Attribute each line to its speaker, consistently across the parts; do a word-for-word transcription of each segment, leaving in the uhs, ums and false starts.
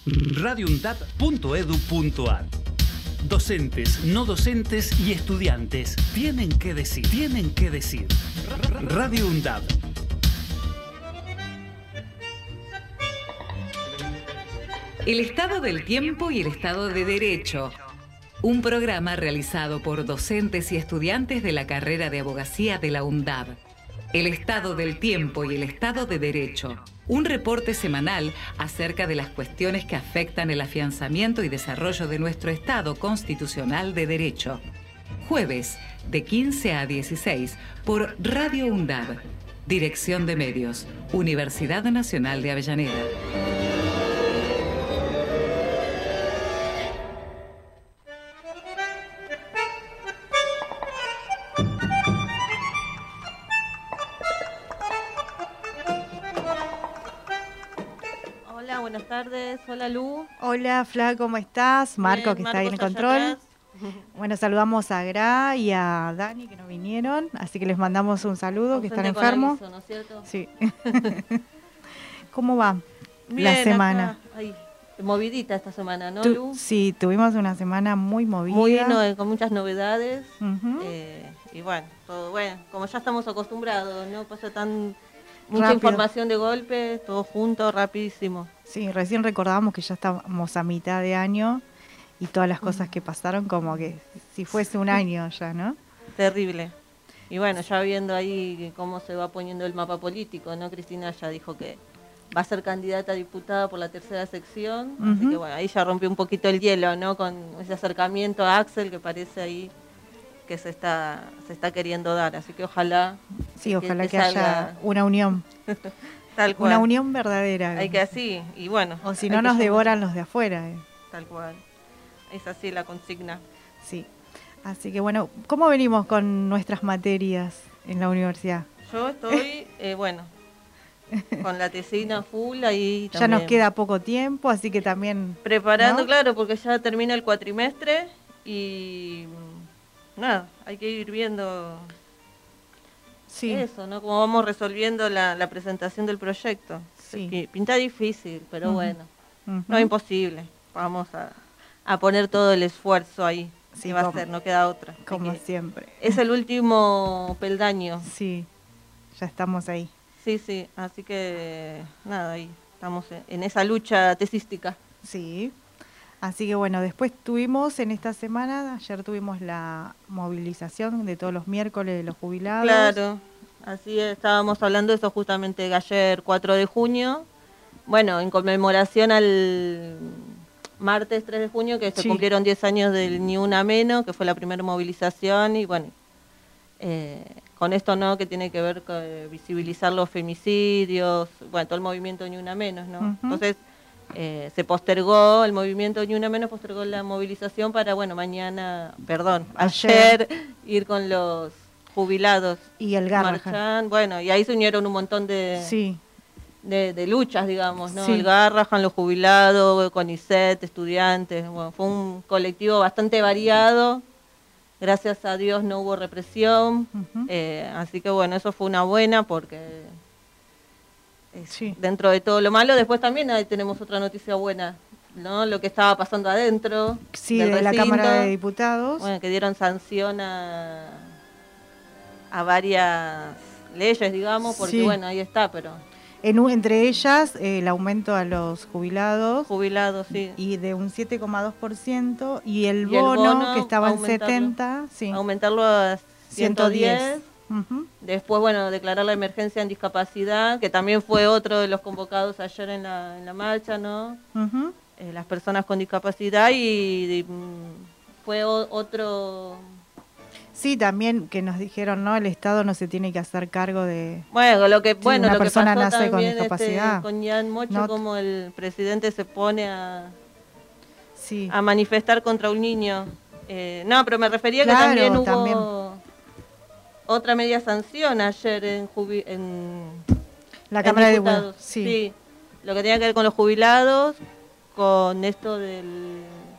Speaker 1: radio undab punto edu punto ar. Docentes, no docentes y estudiantes tienen que decir, tienen que decir. Radio UNDAB.
Speaker 2: El estado del tiempo y el estado de derecho. Un programa realizado por docentes y estudiantes de la carrera de abogacía de la UNDAB. El estado del tiempo y el estado de derecho. Un reporte semanal acerca de las cuestiones que afectan el afianzamiento y desarrollo de nuestro Estado constitucional de derecho. Jueves, de quince a dieciséis, por Radio UNDAB. Dirección de Medios, Universidad Nacional de Avellaneda.
Speaker 3: Buenas tardes, hola Lu.
Speaker 4: Hola Fla, ¿cómo estás? Marco,
Speaker 3: Bien,
Speaker 4: que está ahí en el
Speaker 3: Marcos
Speaker 4: control.
Speaker 3: allá atrás.
Speaker 4: Bueno, saludamos a Gra y a Dani, que no vinieron, así que les mandamos un saludo, que están
Speaker 3: Ausente con
Speaker 4: enfermos.
Speaker 3: aviso, ¿no es cierto?
Speaker 4: Sí. ¿Cómo va
Speaker 3: Bien,
Speaker 4: la semana?
Speaker 3: acá, ay, movidita esta semana, ¿no,
Speaker 4: Tu-
Speaker 3: Lu?
Speaker 4: sí, tuvimos una semana muy movida.
Speaker 3: Muy no, eh, con muchas novedades.
Speaker 4: Ujú.
Speaker 3: eh, y bueno, todo bueno, como ya estamos acostumbrados, ¿no? Pasa tan mucha
Speaker 4: Rápido.
Speaker 3: información de golpe, todo junto, rapidísimo.
Speaker 4: Sí, recién recordábamos que ya estamos a mitad de año y todas las cosas que pasaron como que si fuese un año ya, ¿no?
Speaker 3: Terrible. Y bueno, ya viendo ahí cómo se va poniendo el mapa político, ¿no? Cristina ya dijo que va a ser candidata a diputada por la tercera sección, así
Speaker 4: Ujú.
Speaker 3: que bueno, ahí ya rompió un poquito el hielo, ¿no? Con ese acercamiento a Axel que parece ahí que se está se está queriendo dar, así que ojalá
Speaker 4: Sí,
Speaker 3: que-
Speaker 4: ojalá
Speaker 3: que
Speaker 4: que, haya
Speaker 3: salga
Speaker 4: una unión,
Speaker 3: tal cual.
Speaker 4: una unión verdadera.
Speaker 3: Hay que así, y bueno.
Speaker 4: O si
Speaker 3: hay
Speaker 4: no
Speaker 3: que
Speaker 4: nos
Speaker 3: llamar-
Speaker 4: devoran los de afuera. eh.
Speaker 3: Tal cual. Es así la consigna.
Speaker 4: Sí. Así que bueno, ¿cómo venimos con nuestras materias en la universidad?
Speaker 3: Yo estoy, eh, bueno, con la tesina full ahí
Speaker 4: Ya
Speaker 3: también.
Speaker 4: nos queda poco tiempo, así que también...
Speaker 3: Preparando,
Speaker 4: ¿no?
Speaker 3: claro, porque ya termina el cuatrimestre y mm, nada, hay que ir viendo
Speaker 4: Sí,
Speaker 3: eso, ¿no? Cómo vamos resolviendo la, la presentación del proyecto.
Speaker 4: Sí.
Speaker 3: Que pinta difícil, pero
Speaker 4: Ujú.
Speaker 3: bueno,
Speaker 4: ujú.
Speaker 3: no imposible. Vamos a, a poner todo el esfuerzo ahí.
Speaker 4: Sí,
Speaker 3: Sí, va a
Speaker 4: como-
Speaker 3: ser, no queda otra. Hay
Speaker 4: Como
Speaker 3: que-
Speaker 4: siempre.
Speaker 3: es el último peldaño.
Speaker 4: Sí, ya estamos ahí.
Speaker 3: Sí, sí, así que nada, ahí estamos en, en esa lucha tesística.
Speaker 4: Sí. Así que bueno, después tuvimos en esta semana, ayer tuvimos la movilización de todos los miércoles de los jubilados.
Speaker 3: Claro, así es, estábamos hablando de eso justamente ayer, cuatro de junio. Bueno, en conmemoración al martes tres de junio, que se
Speaker 4: Sí.
Speaker 3: cumplieron diez años del Ni Una Menos, que fue la primera movilización. Y bueno, eh, con esto, ¿no? Que tiene que ver con eh, visibilizar los femicidios, bueno, todo el movimiento Ni Una Menos, ¿no?
Speaker 4: Ujú.
Speaker 3: Entonces, eh, se postergó, el movimiento Ni Una Menos postergó la movilización para, bueno, mañana, perdón,
Speaker 4: Ayer.
Speaker 3: ayer ir con los jubilados.
Speaker 4: Y el Garrahan.
Speaker 3: Marchan, bueno, y ahí se unieron un montón de,
Speaker 4: Sí,
Speaker 3: de, de luchas, digamos, ¿no?
Speaker 4: Sí.
Speaker 3: El Garrahan, los jubilados, CONICET, estudiantes, bueno, fue un colectivo bastante variado. Gracias a Dios no hubo represión,
Speaker 4: Ujú.
Speaker 3: eh, así que bueno, eso fue una buena porque es-
Speaker 4: Sí.
Speaker 3: dentro de todo lo malo, después también ahí tenemos otra noticia buena, ¿no? Lo que estaba pasando adentro
Speaker 4: sí,
Speaker 3: del
Speaker 4: de la
Speaker 3: recinto.
Speaker 4: Cámara de Diputados.
Speaker 3: Bueno, que dieron sanción a, a varias leyes, digamos, porque
Speaker 4: Sí.
Speaker 3: bueno, ahí está, pero
Speaker 4: En un- entre ellas, eh, el aumento a los jubilados
Speaker 3: jubilados, sí.
Speaker 4: y de un siete coma dos por ciento y el
Speaker 3: Y el
Speaker 4: bono,
Speaker 3: bono,
Speaker 4: que estaba en
Speaker 3: aumentarlo.
Speaker 4: setenta, sí,
Speaker 3: Aumentarlo a ciento diez.
Speaker 4: Ujú.
Speaker 3: Después, bueno, declarar la emergencia en discapacidad, que también fue otro de los convocados ayer en la, en la marcha, ¿no?
Speaker 4: Ujú.
Speaker 3: Eh, las personas con discapacidad y, y, mm, fue o- otro...
Speaker 4: Sí, también que nos dijeron, ¿no? El Estado no se tiene que hacer cargo de...
Speaker 3: Bueno, lo que,
Speaker 4: Sí,
Speaker 3: bueno,
Speaker 4: una
Speaker 3: lo que
Speaker 4: persona
Speaker 3: pasó
Speaker 4: nace con
Speaker 3: también
Speaker 4: discapacidad.
Speaker 3: este, con Ian Mocho,
Speaker 4: No-
Speaker 3: como el presidente se pone a...
Speaker 4: Sí,
Speaker 3: a manifestar contra un niño. Eh, no, pero me refería
Speaker 4: Claro,
Speaker 3: que también hubo
Speaker 4: también.
Speaker 3: otra media sanción ayer en, jubi- en
Speaker 4: la
Speaker 3: en
Speaker 4: Cámara de
Speaker 3: Diputados.
Speaker 4: Diputados. Sí.
Speaker 3: Lo que tenía que ver con los jubilados, con esto del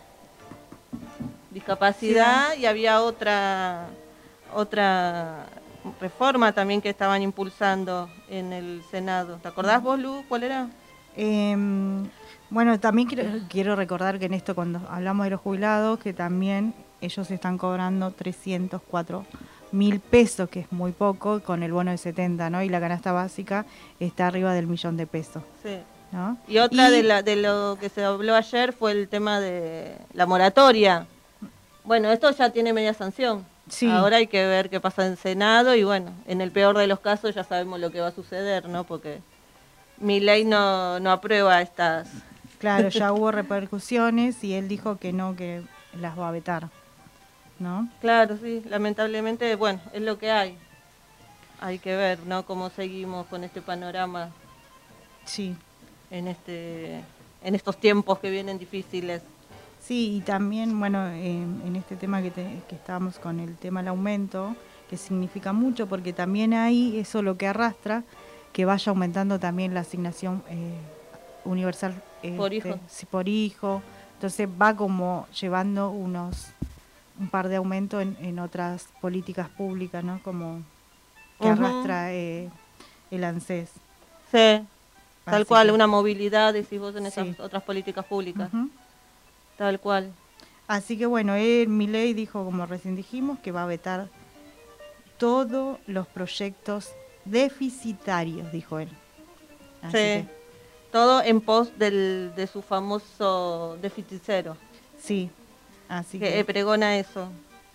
Speaker 3: discapacidad y había otra otra reforma también que estaban impulsando en el Senado. ¿Te acordás vos, Lu? ¿Cuál era?
Speaker 4: Em, Bueno, también quiero, quiero recordar que en esto, cuando hablamos de los jubilados, que también ellos están cobrando trescientos cuatro mil pesos, que es muy poco, con el bono de setenta, ¿no? Y la canasta básica está arriba del millón de pesos.
Speaker 3: Sí.
Speaker 4: ¿No?
Speaker 3: Y otra
Speaker 4: y,
Speaker 3: de, la, de lo que se habló ayer fue el tema de la moratoria. Bueno, esto ya tiene media sanción.
Speaker 4: Sí.
Speaker 3: Ahora hay que ver qué pasa en Senado y bueno, en el peor de los casos ya sabemos lo que va a suceder, ¿no? Porque Milei no, no aprueba estas...
Speaker 4: Claro, ya hubo repercusiones y él dijo que no, que las va a vetar, ¿no?
Speaker 3: Claro, sí, lamentablemente, bueno, es lo que hay. Hay que ver, ¿no? Cómo seguimos con este panorama.
Speaker 4: Sí.
Speaker 3: En este, en estos tiempos que vienen difíciles.
Speaker 4: Sí, y también, bueno, eh, en este tema que, te, que estábamos con el tema del aumento, que significa mucho, porque también ahí eso lo que arrastra, que vaya aumentando también la asignación eh, universal eh,
Speaker 3: por hijo.
Speaker 4: Sí, por hijo. Entonces va como llevando unos un par de aumentos en, en otras políticas públicas, ¿no? Como que uh-huh. arrastra eh, el ANSES.
Speaker 3: Sí. Tal
Speaker 4: Así
Speaker 3: cual,
Speaker 4: que,
Speaker 3: una movilidad, decís vos, en esas
Speaker 4: sí.
Speaker 3: otras políticas públicas.
Speaker 4: Uh-huh.
Speaker 3: Tal cual.
Speaker 4: Así que bueno, él, Milei dijo, como recién dijimos, que va a vetar todos los proyectos deficitarios, dijo él.
Speaker 3: sí,
Speaker 4: Así que,
Speaker 3: todo en pos del, de su famoso déficit cero.
Speaker 4: Sí, así
Speaker 3: que...
Speaker 4: que...
Speaker 3: pregona eso.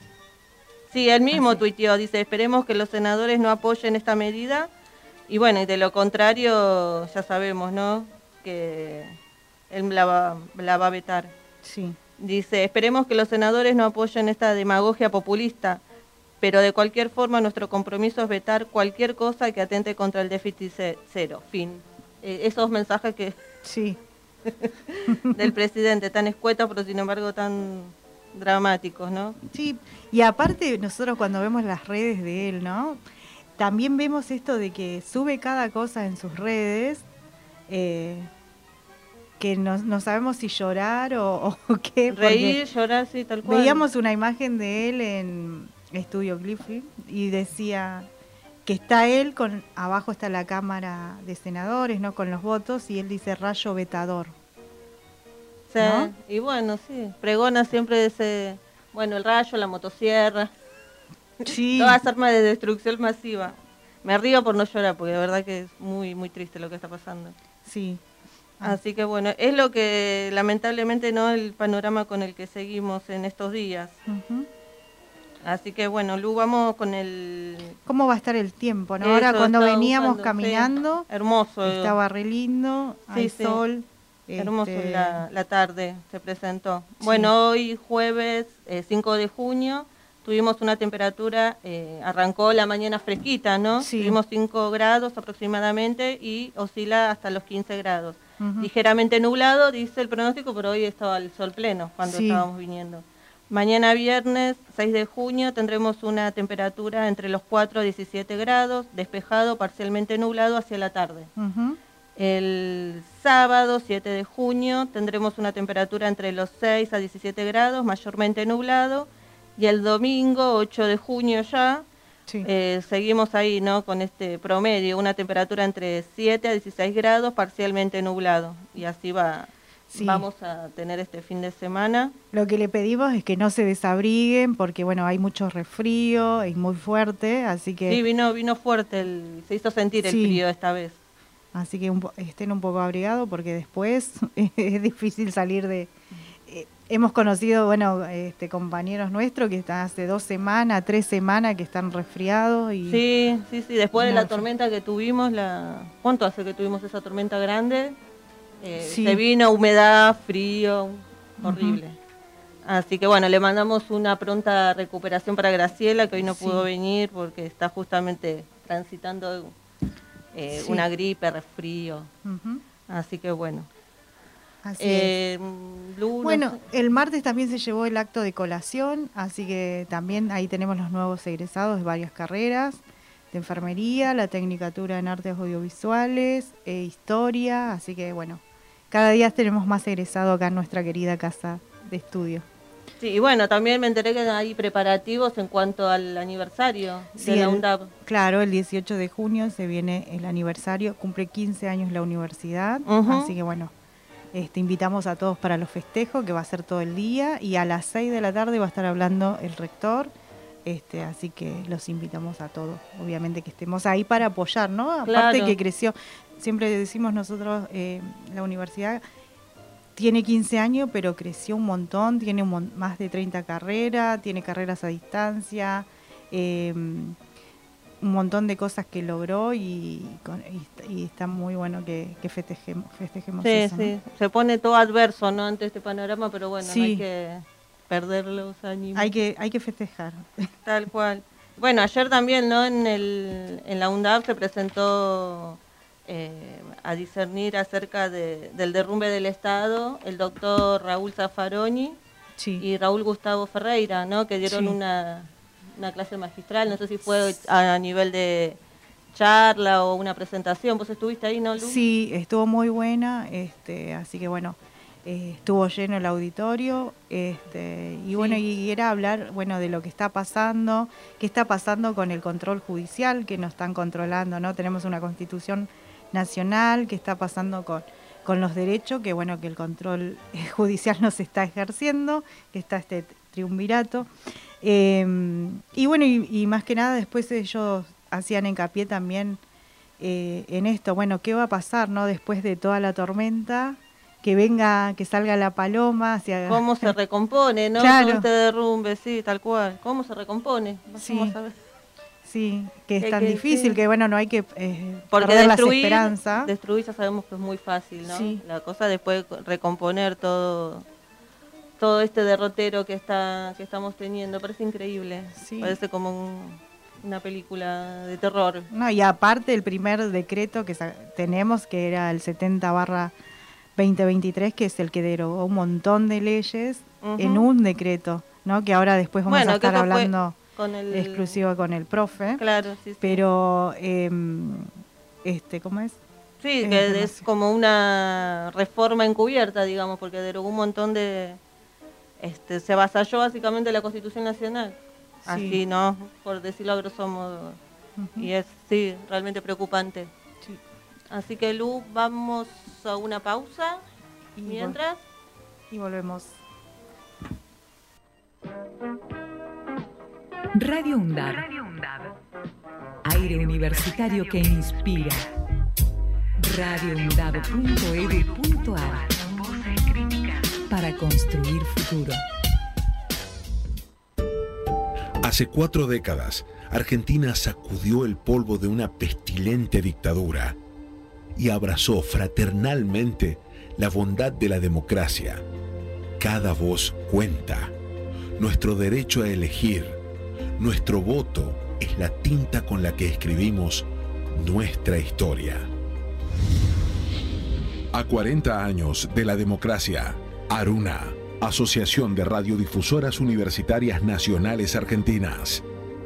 Speaker 3: Sí, él mismo
Speaker 4: así.
Speaker 3: tuiteó, dice, esperemos que los senadores no apoyen esta medida. Y bueno, y de lo contrario, ya sabemos, ¿no? Que él la va, la va a vetar.
Speaker 4: Sí.
Speaker 3: Dice, esperemos que los senadores no apoyen esta demagogia populista, pero de cualquier forma nuestro compromiso es vetar cualquier cosa que atente contra el déficit cero. Fin. Eh, esos mensajes que...
Speaker 4: Sí.
Speaker 3: del presidente, tan escuetos, pero sin embargo tan dramáticos, ¿no?
Speaker 4: Sí, y aparte nosotros cuando vemos las redes de él, ¿no? También vemos esto de que sube cada cosa en sus redes, eh, que no, no sabemos si llorar o, o qué.
Speaker 3: Reír, llorar, sí, tal cual.
Speaker 4: Veíamos una imagen de él en Estudio Cliffy y decía que está él, con abajo está la Cámara de Senadores, ¿no? Con los votos, y él dice rayo vetador.
Speaker 3: Sí,
Speaker 4: ¿no?
Speaker 3: Y bueno, sí, pregona siempre ese, bueno, el rayo, la motosierra.
Speaker 4: Sí.
Speaker 3: Todas armas de destrucción masiva. Me río por no llorar, porque de verdad que es muy, muy triste lo que está pasando.
Speaker 4: Sí.
Speaker 3: Ah. Así que bueno, es lo que lamentablemente no el panorama con el que seguimos en estos días.
Speaker 4: Uh-huh.
Speaker 3: Así que bueno, Lu, vamos con el...
Speaker 4: ¿Cómo va a estar el tiempo, no?
Speaker 3: Eso,
Speaker 4: ahora cuando veníamos
Speaker 3: buscando,
Speaker 4: caminando,
Speaker 3: sí. Hermoso.
Speaker 4: Estaba re lindo, sí, hay sí. sol.
Speaker 3: Hermoso
Speaker 4: este...
Speaker 3: la, la tarde, se presentó. Sí. Bueno, hoy jueves eh, cinco de junio, tuvimos una temperatura, eh, arrancó la mañana fresquita, ¿no?
Speaker 4: Sí.
Speaker 3: Tuvimos cinco grados aproximadamente y oscila hasta los quince grados.
Speaker 4: Uh-huh.
Speaker 3: Ligeramente nublado, dice el pronóstico, pero hoy estaba el sol pleno cuando sí. estábamos viniendo. Mañana viernes seis de junio tendremos una temperatura entre los cuatro a diecisiete grados, despejado, parcialmente nublado hacia la tarde.
Speaker 4: Uh-huh.
Speaker 3: El sábado siete de junio tendremos una temperatura entre los seis a diecisiete grados, mayormente nublado. Y el domingo ocho de junio ya, sí. eh, seguimos ahí, ¿no? Con este promedio, una temperatura entre siete a dieciséis grados, parcialmente nublado. Y así va, sí. vamos a tener este fin de semana.
Speaker 4: Lo que le pedimos es que no se desabriguen, porque bueno, hay mucho resfrío, es muy fuerte, así que...
Speaker 3: Sí, vino, vino fuerte, el, se hizo sentir el sí. frío esta vez.
Speaker 4: Así que un, estén un poco abrigados, porque después es difícil salir de... Eh, hemos conocido, bueno, este, compañeros nuestros que están hace dos semanas, tres semanas que están resfriados. Y
Speaker 3: sí, sí, sí, después de la tormenta que tuvimos, la ¿cuánto hace que tuvimos esa tormenta grande? Eh, sí. Se vino humedad, frío, horrible. Uh-huh. Así que bueno, le mandamos una pronta recuperación para Graciela, que hoy no sí. pudo venir porque está justamente transitando eh, sí. una gripe, resfrío. Uh-huh. Así que bueno.
Speaker 4: Así
Speaker 3: eh,
Speaker 4: es.
Speaker 3: Luna,
Speaker 4: bueno, el martes también se llevó el acto de colación, así que también ahí tenemos los nuevos egresados de varias carreras, de enfermería, la tecnicatura en artes audiovisuales, e historia, así que bueno, cada día tenemos más egresados acá en nuestra querida casa de estudio.
Speaker 3: Sí, y bueno, también me enteré que hay preparativos en cuanto al aniversario
Speaker 4: sí,
Speaker 3: de la
Speaker 4: el,
Speaker 3: UNDAB.
Speaker 4: Claro, el dieciocho de junio se viene el aniversario, cumple quince años la universidad,
Speaker 3: uh-huh.
Speaker 4: así que bueno, Este, invitamos a todos para los festejos, que va a ser todo el día, y a las seis de la tarde va a estar hablando el rector, este, así que los invitamos a todos, obviamente que estemos ahí para apoyar, ¿no? Aparte
Speaker 3: claro.
Speaker 4: que creció, siempre decimos nosotros, eh, la universidad tiene quince años, pero creció un montón, tiene un mon- más de treinta carreras, tiene carreras a distancia, eh, un montón de cosas que logró y, con, y, y está muy bueno que, que festejemos, festejemos
Speaker 3: sí,
Speaker 4: eso.
Speaker 3: Sí,
Speaker 4: ¿no?
Speaker 3: se pone todo adverso, ¿no? Ante este panorama, pero bueno,
Speaker 4: Sí.
Speaker 3: no hay que perder los ánimos.
Speaker 4: Hay que, hay que festejar.
Speaker 3: Tal cual. Bueno, ayer también, ¿no? En, el, en la UNDAB se presentó eh, a discernir acerca de, del derrumbe del Estado el doctor Raúl Zaffaroni
Speaker 4: Sí.
Speaker 3: y Raúl Gustavo Ferreira, ¿no? Que dieron
Speaker 4: Sí.
Speaker 3: una... una clase magistral, no sé si fue a nivel de charla o una presentación. ¿Vos estuviste ahí, no, Lu?
Speaker 4: Sí, estuvo muy buena, este, así que bueno, eh, estuvo lleno el auditorio, este, y
Speaker 3: Sí.
Speaker 4: bueno, y era hablar, bueno, de lo que está pasando, qué está pasando con el control judicial, que nos están controlando, ¿no? Tenemos una Constitución nacional, qué está pasando con, con los derechos, que bueno, que el control judicial no se está ejerciendo, que está este triunvirato. Eh, y bueno, y, y más que nada después ellos hacían hincapié también eh, en esto, bueno, ¿qué va a pasar, no? Después de toda la tormenta, que venga, que salga la paloma hacia...
Speaker 3: ¿Cómo se recompone, no?
Speaker 4: Claro.
Speaker 3: Todo este derrumbe, sí, tal cual. ¿Cómo se recompone?
Speaker 4: Sí.
Speaker 3: Vamos a ver.
Speaker 4: Sí, que es
Speaker 3: Que-
Speaker 4: tan
Speaker 3: que
Speaker 4: difícil,
Speaker 3: sí.
Speaker 4: que bueno, no hay que eh,
Speaker 3: Porque
Speaker 4: perder las
Speaker 3: destruir,
Speaker 4: esperanzas.
Speaker 3: destruir ya sabemos que es muy fácil, ¿no?
Speaker 4: Sí.
Speaker 3: La cosa después recomponer todo todo este derrotero que está que estamos teniendo, parece increíble.
Speaker 4: Sí.
Speaker 3: Parece como un- una película de terror.
Speaker 4: No, y aparte el primer decreto que sa- tenemos, que era el setenta barra veinte veintitrés, que es el que derogó un montón de leyes
Speaker 3: Ujú.
Speaker 4: en un decreto, ¿no? Que ahora después vamos
Speaker 3: Bueno,
Speaker 4: a
Speaker 3: que
Speaker 4: estar
Speaker 3: eso fue
Speaker 4: hablando
Speaker 3: con el
Speaker 4: exclusivo con el profe.
Speaker 3: Claro, sí, sí.
Speaker 4: Pero, eh, este, ¿cómo es?
Speaker 3: Sí,
Speaker 4: es
Speaker 3: que es
Speaker 4: demasiado.
Speaker 3: como una reforma encubierta, digamos, porque derogó un montón de... este se avasalló básicamente la Constitución Nacional.
Speaker 4: Sí.
Speaker 3: Así, ¿no? Por decirlo a grosso modo.
Speaker 4: Ujú.
Speaker 3: Y es, sí, realmente preocupante.
Speaker 4: Sí.
Speaker 3: Así que, Lu, vamos a una pausa.
Speaker 4: Y
Speaker 3: Mientras...
Speaker 4: Y volvemos.
Speaker 2: Radio UNDAB. Aire universitario que inspira. radio undab punto edu punto ar. Para construir futuro.
Speaker 5: Hace cuatro décadas, Argentina sacudió el polvo de una pestilente dictadura y abrazó fraternalmente la bondad de la democracia. Cada voz cuenta. Nuestro derecho a elegir, nuestro voto es la tinta con la que escribimos nuestra historia. A cuarenta años de la democracia, Aruna, Asociación de Radiodifusoras Universitarias Nacionales Argentinas.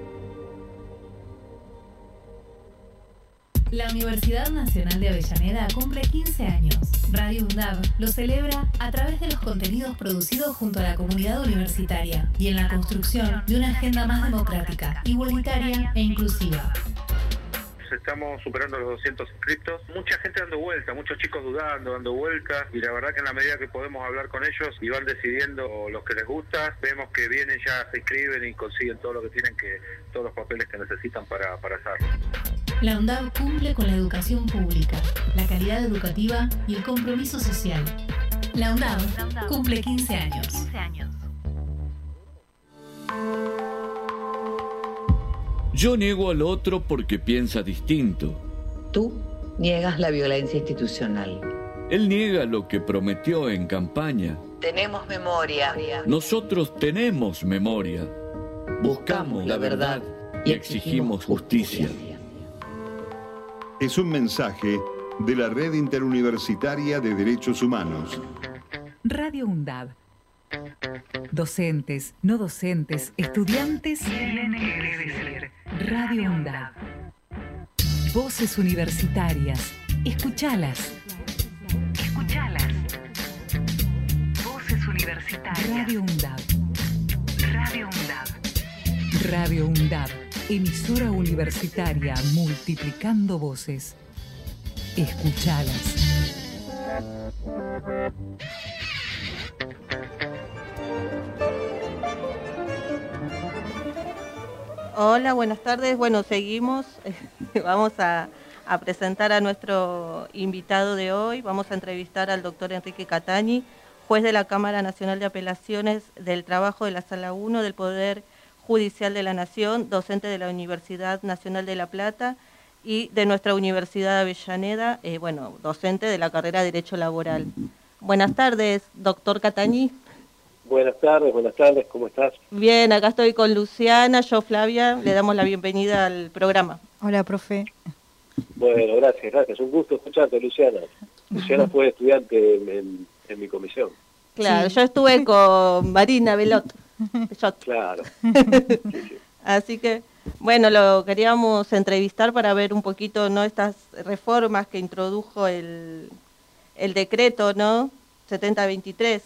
Speaker 6: La Universidad Nacional de Avellaneda cumple quince años. Radio UNDAB lo celebra a través de los contenidos producidos junto a la comunidad universitaria y en la construcción de una agenda más democrática, igualitaria e inclusiva.
Speaker 7: Estamos superando los doscientos inscritos, mucha gente dando vuelta, muchos chicos dudando, dando vueltas, y la verdad que en la medida que podemos hablar con ellos y van decidiendo lo que les gusta, vemos que vienen, ya se inscriben y consiguen todo lo que tienen, que todos los papeles que necesitan para, para hacerlo.
Speaker 6: La UNDAB cumple con la educación pública, la calidad educativa y el compromiso social. La UNDAB cumple quince años.
Speaker 8: Yo niego al otro porque piensa distinto.
Speaker 9: Tú niegas la violencia institucional.
Speaker 8: Él niega lo que prometió en campaña.
Speaker 9: Tenemos memoria.
Speaker 8: Nosotros tenemos memoria. Buscamos la verdad y exigimos justicia.
Speaker 10: Es un mensaje de la Red Interuniversitaria de Derechos Humanos.
Speaker 2: Radio UNDAB. Docentes, no docentes, estudiantes. Radio UNDAB. Voces universitarias. Escuchalas. Escuchalas. Voces universitarias. Radio UNDAB. Radio UNDAB. Radio UNDAB. Emisora universitaria multiplicando voces. Escuchalas.
Speaker 3: Hola, buenas tardes. Bueno, seguimos. Vamos a, a presentar a nuestro invitado de hoy. Vamos a entrevistar al doctor Enrique Catañi, juez de la Cámara Nacional de Apelaciones del Trabajo de la Sala uno del Poder Judicial de la Nación, docente de la Universidad Nacional de La Plata y de nuestra Universidad de Avellaneda, eh, bueno, docente de la carrera de Derecho Laboral. Buenas tardes, doctor Catañi.
Speaker 11: Buenas tardes, buenas tardes, ¿cómo estás?
Speaker 3: Bien, acá estoy con Luciana, yo Flavia, le damos la bienvenida al programa.
Speaker 4: Hola, profe.
Speaker 11: Bueno, gracias, gracias, un gusto escucharte, Luciana. Luciana fue estudiante en, en, en mi comisión.
Speaker 3: Claro, sí. Yo estuve con Marina Belot.
Speaker 11: Claro. Sí, sí.
Speaker 3: Así que, bueno, lo queríamos entrevistar para ver un poquito, ¿no?, estas reformas que introdujo el, el decreto, ¿no?, setenta veintitrés.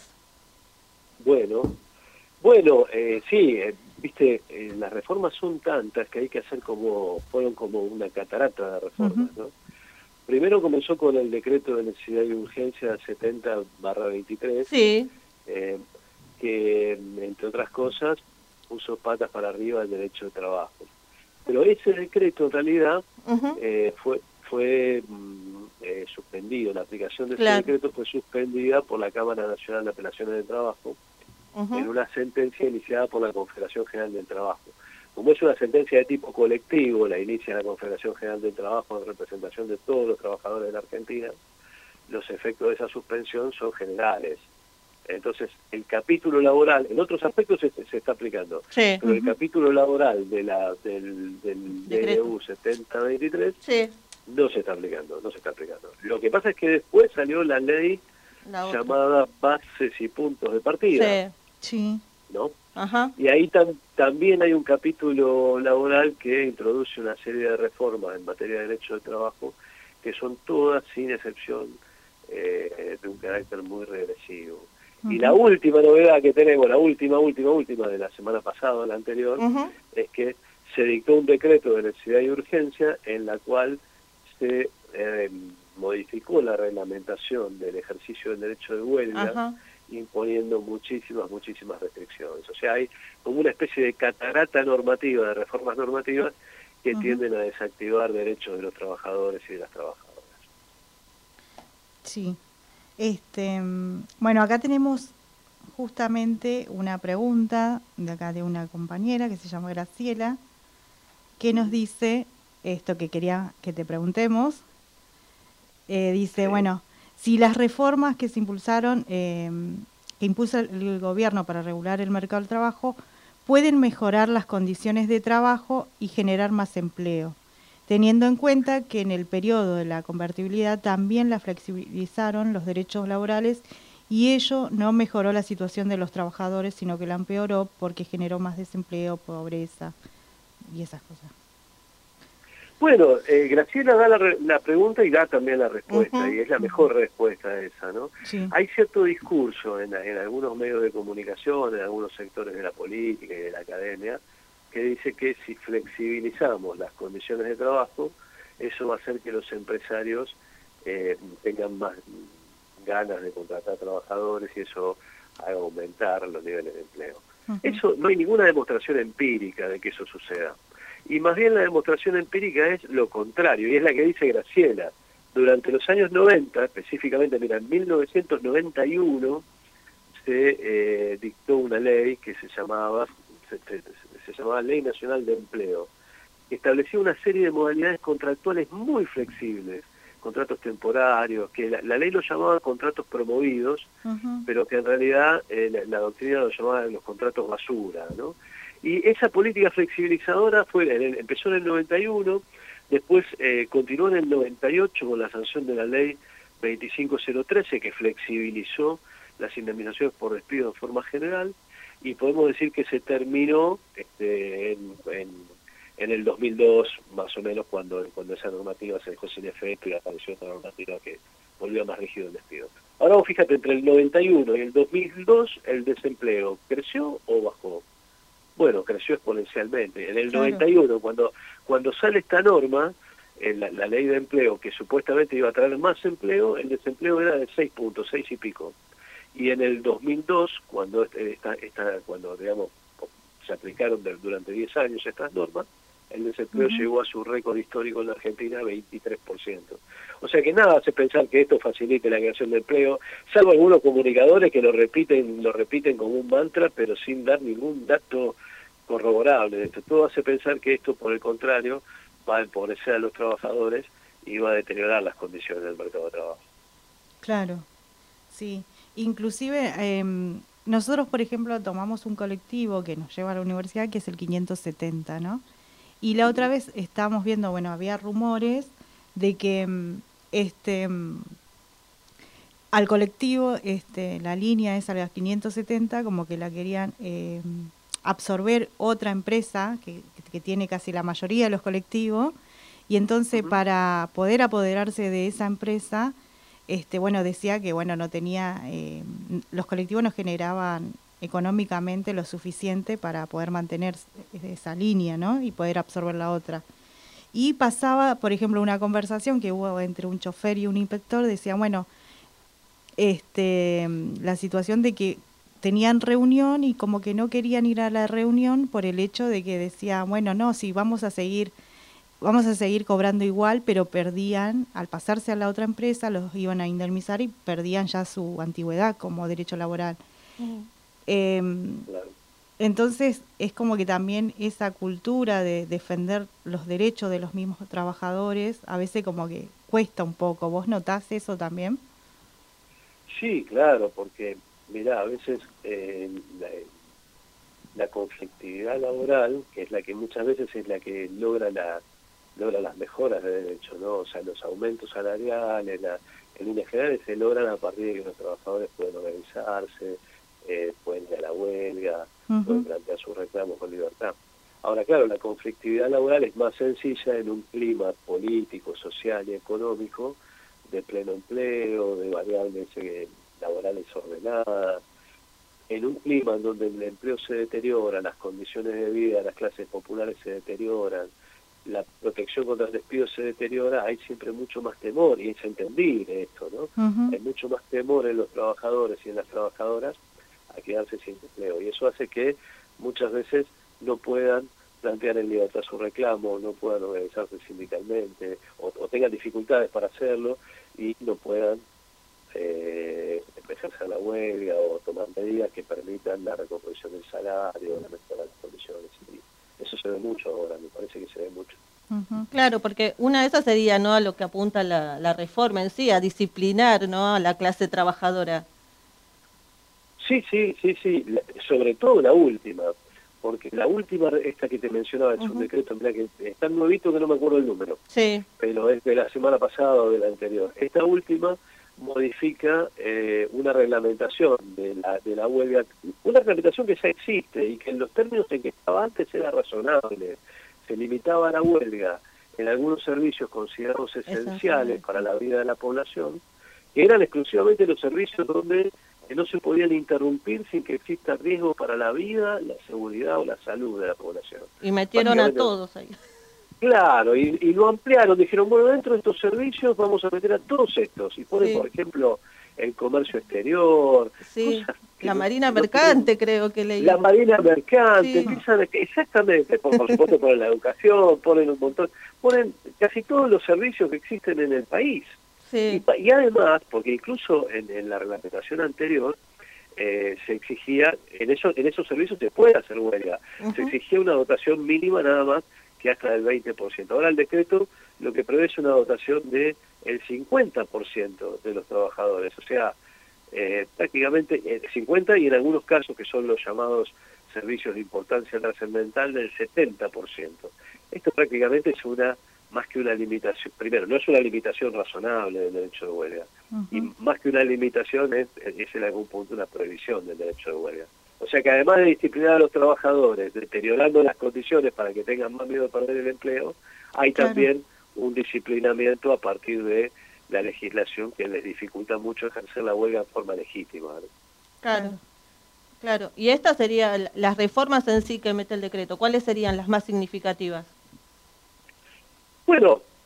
Speaker 11: Bueno, bueno, eh, sí, eh, viste, eh, las reformas son tantas que hay que hacer como, fueron como una catarata de reformas, uh-huh. ¿no? Primero comenzó con el decreto de necesidad y urgencia setenta barra veintitrés,
Speaker 3: sí.
Speaker 11: eh, que, entre otras cosas, puso patas para arriba el derecho de trabajo. Pero ese decreto, en realidad, uh-huh. eh, fue fue mm, eh, suspendido. La aplicación de claro. ese decreto fue suspendida por la Cámara Nacional de Apelaciones del Trabajo, uh-huh. en una sentencia iniciada por la Confederación General del Trabajo. Como es una sentencia de tipo colectivo, la inicia la Confederación General del Trabajo en representación de todos los trabajadores de la Argentina, los efectos de esa suspensión son generales. Entonces, el capítulo laboral, en otros aspectos se, se está aplicando,
Speaker 3: sí.
Speaker 11: pero uh-huh. el capítulo laboral de la del, del D N U setenta veintitrés sí. no se está aplicando, no se está aplicando. Lo que pasa es que después salió la ley la llamada Bases y Puntos de Partida,
Speaker 4: sí.
Speaker 11: ¿no?
Speaker 3: Ajá.
Speaker 11: Y ahí tam, también hay un capítulo laboral que introduce una serie de reformas en materia de derecho de trabajo que son todas, sin excepción, eh, de un carácter muy regresivo. Uh-huh. Y la última novedad que tenemos, la última, última, última de la semana pasada, la anterior, uh-huh. es que se dictó un decreto de necesidad y urgencia en la cual se eh, modificó la reglamentación del ejercicio del derecho de huelga, uh-huh. imponiendo muchísimas, muchísimas restricciones. O sea, hay como una especie de catarata normativa, de reformas normativas, que uh-huh. tienden a desactivar derechos de los trabajadores y de las trabajadoras.
Speaker 4: Sí. Este, bueno, acá tenemos justamente una pregunta de acá de una compañera que se llama Graciela, que nos dice esto que quería que te preguntemos. Eh, dice, sí. bueno, si las reformas que se impulsaron, eh, que impulsa el gobierno para regular el mercado del trabajo, pueden mejorar las condiciones de trabajo y generar más empleo, teniendo en cuenta que en el periodo de la convertibilidad también la flexibilizaron los derechos laborales y ello no mejoró la situación de los trabajadores, sino que la empeoró porque generó más desempleo, pobreza y esas cosas.
Speaker 11: Bueno, eh, Graciela da la, la pregunta y da también la respuesta, uh-huh. y es la mejor respuesta esa, ¿no?
Speaker 4: Sí.
Speaker 11: Hay cierto discurso en, en algunos medios de comunicación, en algunos sectores de la política y de la academia, que dice que si flexibilizamos las condiciones de trabajo, eso va a hacer que los empresarios eh, tengan más ganas de contratar trabajadores y eso haga aumentar los niveles de empleo. Uh-huh. Eso no hay ninguna demostración empírica de que eso suceda. Y más bien la demostración empírica es lo contrario, y es la que dice Graciela. Durante los años noventa, específicamente, mira, en mil novecientos noventa y uno se eh, dictó una ley que se llamaba... Se, se, se llamaba Ley Nacional de Empleo, que establecía una serie de modalidades contractuales muy flexibles, contratos temporarios, que la, la ley lo llamaba contratos promovidos, uh-huh. pero que en realidad eh, la, la doctrina lo llamaba los contratos basura, ¿no? Y esa política flexibilizadora fue en el, empezó en el noventa y uno, después eh, continuó en el noventa y ocho con la sanción de la Ley veinticinco mil trece, que flexibilizó las indemnizaciones por despido en forma general, y podemos decir que se terminó este, en, en, en el dos mil dos, más o menos, cuando, cuando esa normativa se dejó sin efecto y apareció otra normativa que volvió más rígido el despido. Ahora vos fíjate, entre el noventa y uno y el dos mil dos, ¿el desempleo creció o bajó? Bueno, creció exponencialmente. En el claro. noventa y uno, cuando, cuando sale esta norma, eh, la, la ley de empleo, que supuestamente iba a traer más empleo, el desempleo era de seis puntos, seis y pico. Y en el dos mil dos, cuando esta, esta, cuando digamos se aplicaron de, durante diez años estas normas, el desempleo uh-huh. llegó a su récord histórico en la Argentina, veintitrés por ciento. O sea que nada hace pensar que esto facilite la creación de empleo, salvo algunos comunicadores que lo repiten, lo repiten como un mantra, pero sin dar ningún dato corroborable de esto. Todo hace pensar que esto, por el contrario, va a empobrecer a los trabajadores y va a deteriorar las condiciones del mercado de trabajo.
Speaker 4: Claro, sí. Inclusive eh, nosotros, por ejemplo, tomamos un colectivo que nos lleva a la universidad, que es el quinientos setenta, ¿no? Y la otra vez estábamos viendo, bueno, había rumores de que este al colectivo, este la línea esa de las quinientos setenta, como que la querían eh, absorber otra empresa que, que tiene casi la mayoría de los colectivos, y entonces uh-huh. para poder apoderarse de esa empresa, este bueno, decía que bueno, no tenía, eh, los colectivos no generaban económicamente lo suficiente para poder mantener esa línea, ¿no? Y poder absorber la otra. Y pasaba, por ejemplo, una conversación que hubo entre un chofer y un inspector, decía, bueno, este la situación de que tenían reunión y como que no querían ir a la reunión por el hecho de que decía, bueno, no, sí, vamos a seguir vamos a seguir cobrando igual, pero perdían, al pasarse a la otra empresa, los iban a indemnizar y perdían ya su antigüedad como derecho laboral. Uh-huh. Eh, claro. Entonces es como que también esa cultura de defender los derechos de los mismos trabajadores a veces como que cuesta un poco. ¿Vos notás eso también?
Speaker 11: Sí, claro, porque mirá, a veces eh, la, la conflictividad laboral, que es la que muchas veces es la que logra la logra las mejoras de derechos, ¿no? O sea, los aumentos salariales, la, en líneas generales se logran a partir de que los trabajadores pueden organizarse, Eh, pueden ir a la huelga, uh-huh. pueden plantear sus reclamos con libertad. Ahora, claro, la conflictividad laboral es más sencilla en un clima político, social y económico de pleno empleo, de variables eh, laborales ordenadas, en un clima en donde el empleo se deteriora, las condiciones de vida de las clases populares se deterioran, la protección contra el despido se deteriora, hay siempre mucho más temor, y es entendible esto, ¿no? Uh-huh. Hay mucho más temor en los trabajadores y en las trabajadoras a quedarse sin empleo, y eso hace que muchas veces no puedan plantear en libertad su reclamo, no puedan organizarse sindicalmente, o, o tengan dificultades para hacerlo, y no puedan eh, empezar a hacer la huelga o tomar medidas que permitan la recomposición del salario, la mejora de las condiciones. Y eso se ve mucho ahora, me parece que se ve mucho.
Speaker 3: Uh-huh. Claro, porque una de esas sería, ¿no?, a lo que apunta la, la reforma en sí, a disciplinar, ¿no?, a la clase trabajadora.
Speaker 11: Sí, sí, sí, sí, sobre todo la última, porque la última, esta que te mencionaba, es uh-huh. un decreto, mira, que es tan nuevito que no me acuerdo el número,
Speaker 3: sí.
Speaker 11: pero es de la semana pasada o de la anterior. Esta última modifica eh, una reglamentación de la, de la huelga, una reglamentación que ya existe y que en los términos en que estaba antes era razonable. Se limitaba la huelga en algunos servicios considerados esenciales para la vida de la población, que eran exclusivamente los servicios donde que no se podían interrumpir sin que exista riesgo para la vida, la seguridad o la salud de la población.
Speaker 3: Y metieron a todos ahí.
Speaker 11: Claro, y, y lo ampliaron, dijeron, bueno, dentro de estos servicios vamos a meter a todos estos, y ponen, sí. por ejemplo, el comercio exterior,
Speaker 3: sí. la no, marina mercante, no, creo que leí.
Speaker 11: La marina mercante,
Speaker 3: sí.
Speaker 11: empiezan a, exactamente, por, por supuesto ponen la educación, ponen un montón, ponen casi todos los servicios que existen en el país.
Speaker 3: Sí.
Speaker 11: Y, y además, porque incluso en, en la reglamentación anterior eh, se exigía, en, eso, en esos servicios se puede hacer huelga, uh-huh. se exigía una dotación mínima nada más que hasta del veinte por ciento. Ahora el decreto lo que prevé es una dotación de el cincuenta por ciento de los trabajadores, o sea, eh, prácticamente el cincuenta por ciento y en algunos casos que son los llamados servicios de importancia trascendental del setenta por ciento. Esto prácticamente es una más que una limitación, primero, no es una limitación razonable del derecho de huelga, uh-huh. y más que una limitación es, es en algún punto una prohibición del derecho de huelga. O sea que además de disciplinar a los trabajadores, deteriorando las condiciones para que tengan más miedo de perder el empleo, hay claro. también un disciplinamiento a partir de la legislación que les dificulta mucho ejercer la huelga en forma legítima, ¿no?
Speaker 3: Claro, claro. Y estas serían las reformas en sí que mete el decreto. ¿Cuáles serían las más significativas?
Speaker 11: Bueno,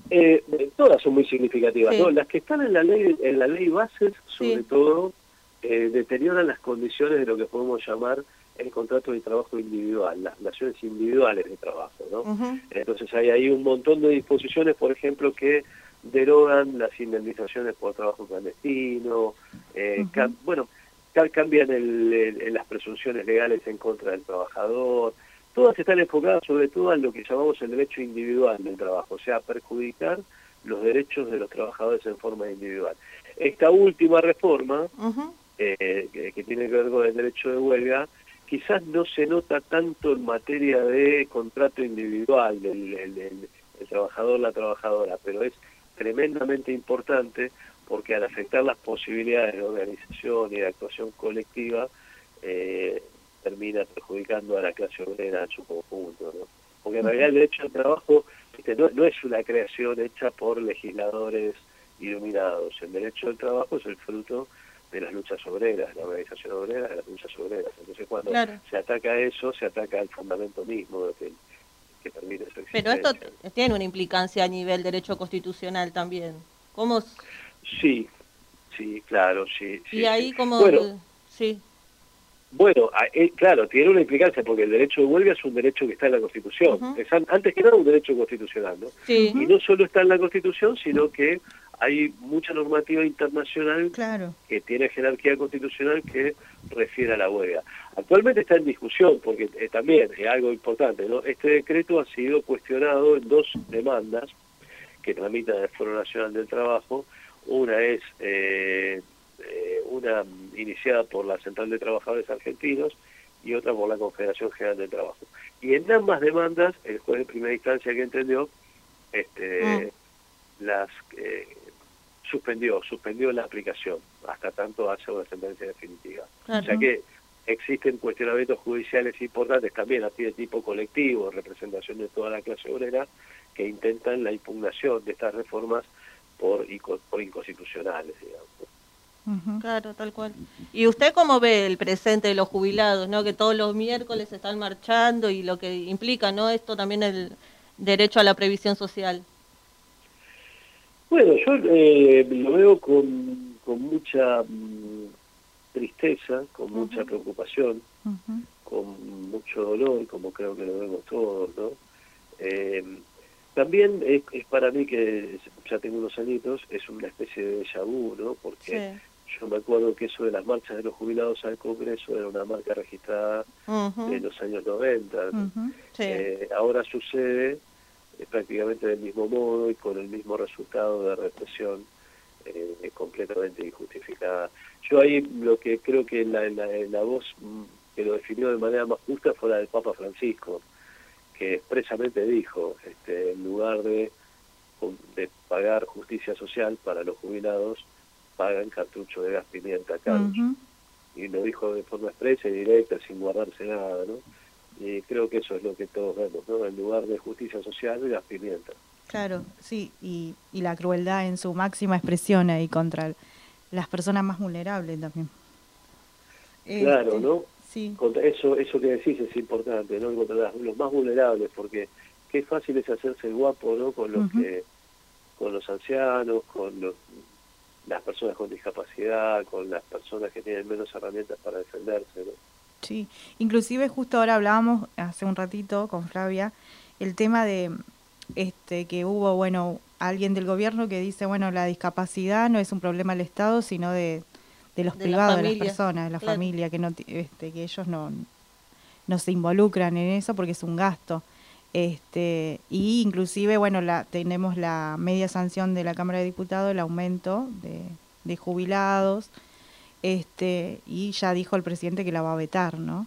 Speaker 11: Eh, todas son muy significativas,
Speaker 3: Sí.
Speaker 11: ¿no? Las que están en la ley, en la ley bases, sobre
Speaker 3: Sí.
Speaker 11: todo, eh, deterioran las condiciones de lo que podemos llamar el contrato de trabajo individual, las relaciones individuales de trabajo, ¿no?
Speaker 3: Ujú.
Speaker 11: Entonces hay ahí un montón de disposiciones, por ejemplo, que derogan las indemnizaciones por trabajo clandestino, eh,
Speaker 4: Ujú.
Speaker 11: cam- bueno, ca- cambian el, el- el- las presunciones legales en contra del trabajador. Todas están enfocadas sobre todo en lo que llamamos el derecho individual del trabajo, o sea, a perjudicar los derechos de los trabajadores en forma individual. Esta última reforma,
Speaker 3: Ujú.
Speaker 11: eh, que, que tiene que ver con el derecho de huelga, quizás no se nota tanto en materia de contrato individual del, del- del- del trabajador, la trabajadora, pero es tremendamente importante porque al afectar las posibilidades de organización y de actuación colectiva, eh, termina perjudicando a la clase obrera en su conjunto, ¿no? Porque en realidad el derecho al trabajo, ¿viste? No, no es una creación hecha por legisladores iluminados. El derecho al trabajo es el fruto de las luchas obreras, la organización obrera de las luchas obreras. Entonces cuando
Speaker 3: Claro.
Speaker 11: se ataca eso, se ataca el fundamento mismo de que, que permite su
Speaker 3: Pero
Speaker 11: existencia.
Speaker 3: esto t- tiene una implicancia a nivel derecho constitucional también. ¿Cómo? s-
Speaker 11: Sí, sí, claro, sí. sí
Speaker 3: y ahí
Speaker 11: sí.
Speaker 3: como...
Speaker 11: Bueno,
Speaker 3: sí.
Speaker 11: Bueno, a- eh, claro, tiene una implicancia porque el derecho de huelga es un derecho que está en la Constitución.
Speaker 3: Ujú.
Speaker 11: Es an- antes que nada un derecho constitucional, ¿no?
Speaker 3: Sí.
Speaker 11: Y no solo está en la Constitución, sino que hay mucha normativa internacional
Speaker 4: Claro.
Speaker 11: que tiene jerarquía constitucional que refiere a la huelga. Actualmente está en discusión, porque eh, también es algo importante, ¿no? Este decreto ha sido cuestionado en dos demandas que tramitan el Foro Nacional del Trabajo. Una es eh, eh, una iniciada por la Central de Trabajadores Argentinos y otra por la Confederación General del Trabajo. Y en ambas demandas, el juez de primera instancia que entendió, este,
Speaker 3: Mm.
Speaker 11: las eh, suspendió, suspendió la aplicación, hasta tanto hace una sentencia definitiva.
Speaker 3: Claro.
Speaker 11: O sea que existen cuestionamientos judiciales importantes también así de tipo colectivo, representación de toda la clase obrera, que intentan la impugnación de estas reformas por, inco- por inconstitucionales, digamos.
Speaker 4: Ujú.
Speaker 3: Claro, tal cual. ¿Y usted cómo ve el presente de los jubilados, no? Que todos los miércoles están marchando y lo que implica, ¿no? Esto también el derecho a la previsión social.
Speaker 11: Bueno, yo eh, lo veo con, con mucha mm, tristeza, con mucha
Speaker 3: Ujú.
Speaker 11: preocupación,
Speaker 4: Ujú.
Speaker 11: con mucho dolor, como creo que lo vemos todos, ¿no? Eh, también es, es para mí, que ya tengo unos añitos, es una especie de déjà vu, ¿no? Porque
Speaker 3: Sí.
Speaker 11: yo me acuerdo que eso de las marchas de los jubilados al Congreso era una marca registrada
Speaker 3: Ujú.
Speaker 11: en los años noventa, ¿no?
Speaker 4: Ujú.
Speaker 3: Sí.
Speaker 11: Eh, ahora sucede eh, prácticamente del mismo modo y con el mismo resultado de represión eh, completamente injustificada. Yo ahí lo que creo que la, la, la voz mm, que lo definió de manera más justa fue la del Papa Francisco, que expresamente dijo, este, en lugar de, de pagar justicia social para los jubilados, pagan cartucho de gas pimienta caros.
Speaker 4: Ujú.
Speaker 11: Y lo dijo de forma expresa y directa, sin guardarse nada, ¿no? Y creo que eso es lo que todos vemos, ¿no? En lugar de justicia social, gas pimienta.
Speaker 4: Claro, sí, y, y la crueldad en su máxima expresión ahí contra las personas más vulnerables también.
Speaker 11: Claro,
Speaker 4: Este,
Speaker 11: ¿no?
Speaker 4: Sí.
Speaker 11: Contra eso, eso que decís es importante, ¿no? Contra las- los más vulnerables, porque qué fácil es hacerse el guapo, ¿no? Con los
Speaker 4: Ujú.
Speaker 11: que, con los ancianos, con los, las personas con discapacidad, con las personas que tienen menos herramientas para defenderse, ¿no?
Speaker 4: Sí, inclusive justo ahora hablábamos hace un ratito con Flavia el tema de este que hubo, bueno, alguien del gobierno que dice, bueno, la discapacidad no es un problema del Estado, sino de, de los
Speaker 3: De la
Speaker 4: privados, de las
Speaker 3: familia,
Speaker 4: personas, de la
Speaker 3: claro.
Speaker 4: familia, que no ti- este que ellos no no se involucran en eso porque es un gasto. Este, y inclusive, bueno, la tenemos la media sanción de la Cámara de Diputados, el aumento de, de jubilados. Este, y ya dijo el presidente que la va a vetar, ¿no?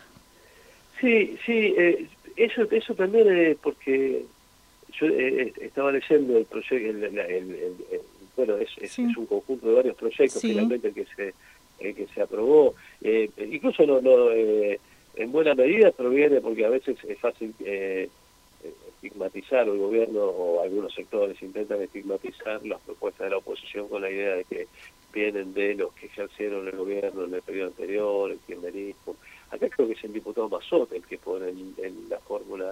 Speaker 11: Sí, sí, eh, eso eso también es porque yo eh, estaba leyendo el proyecto, el, el- el- el- el- bueno, es, es,
Speaker 4: Sí.
Speaker 11: es un conjunto de varios proyectos,
Speaker 4: Sí.
Speaker 11: finalmente el que se el que se aprobó, eh, incluso no, no eh, en buena medida proviene porque a veces es fácil eh, estigmatizar, o el gobierno o algunos sectores intentan estigmatizar las propuestas de la oposición con la idea de que vienen de los que ejercieron el gobierno en el periodo anterior, el kirchnerismo. Acá creo que es el diputado Mazzotti el que pone en, en la fórmula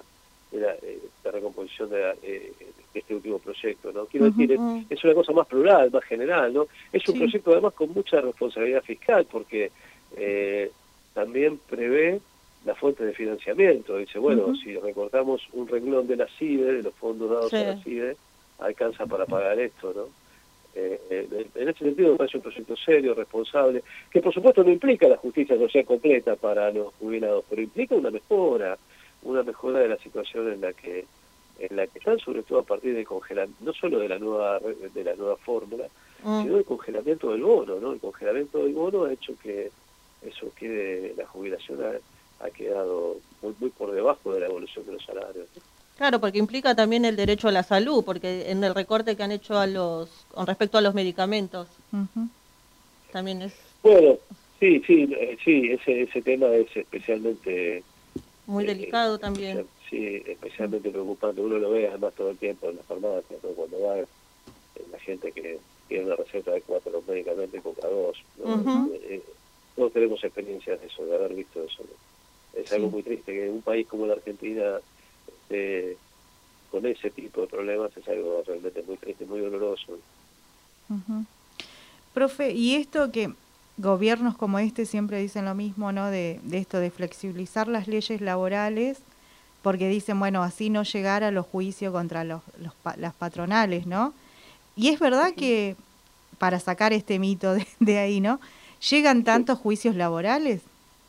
Speaker 11: de, la, eh, de recomposición de, la, eh, de este último proyecto, ¿no? Quiero uh-huh. decir, es, es una cosa más plural, más general, ¿no? Es un sí. proyecto además con mucha responsabilidad fiscal, porque eh, también prevé la fuente de financiamiento. Dice, bueno, uh-huh. si recortamos un renglón de la CIDE, de los fondos dados sí. a la CIDE, alcanza para pagar esto, ¿no? Eh, eh, en ese sentido me parece un proyecto serio, responsable, que por supuesto no implica la justicia social completa para los jubilados, pero implica una mejora, una mejora de la situación en la que en la que están, sobre todo a partir del congelamiento, no solo de la nueva de la nueva fórmula, mm. sino del congelamiento del bono, ¿no? El congelamiento del bono ha hecho que eso quede, la jubilación ha, ha quedado muy, muy por debajo de la evolución de los salarios, ¿no?
Speaker 3: Claro, porque implica también el derecho a la salud, porque en el recorte que han hecho a los con respecto a los medicamentos, uh-huh. también es...
Speaker 11: Bueno, sí, sí, eh, sí, ese ese tema es especialmente...
Speaker 3: Muy eh, delicado también.
Speaker 11: Sí, especialmente preocupante. Uno lo ve además todo el tiempo en las farmacias, ¿no? Cuando va eh, la gente que tiene una receta de cuatro medicamentos y compra dos, ¿no? Uh-huh. eh, todos tenemos experiencias de eso, de haber visto eso, ¿no? Es sí. algo muy triste que en un país como la Argentina... Eh, con ese tipo de problemas es algo realmente muy triste, muy doloroso.
Speaker 4: Uh-huh. Profe, y esto que gobiernos como este siempre dicen lo mismo, ¿no? De, de esto de flexibilizar las leyes laborales, porque dicen, bueno, así no llegar a los juicios contra los, los las patronales, ¿no? Y es verdad sí. que, para sacar este mito de, de ahí, ¿no? ¿Llegan tantos sí. juicios laborales?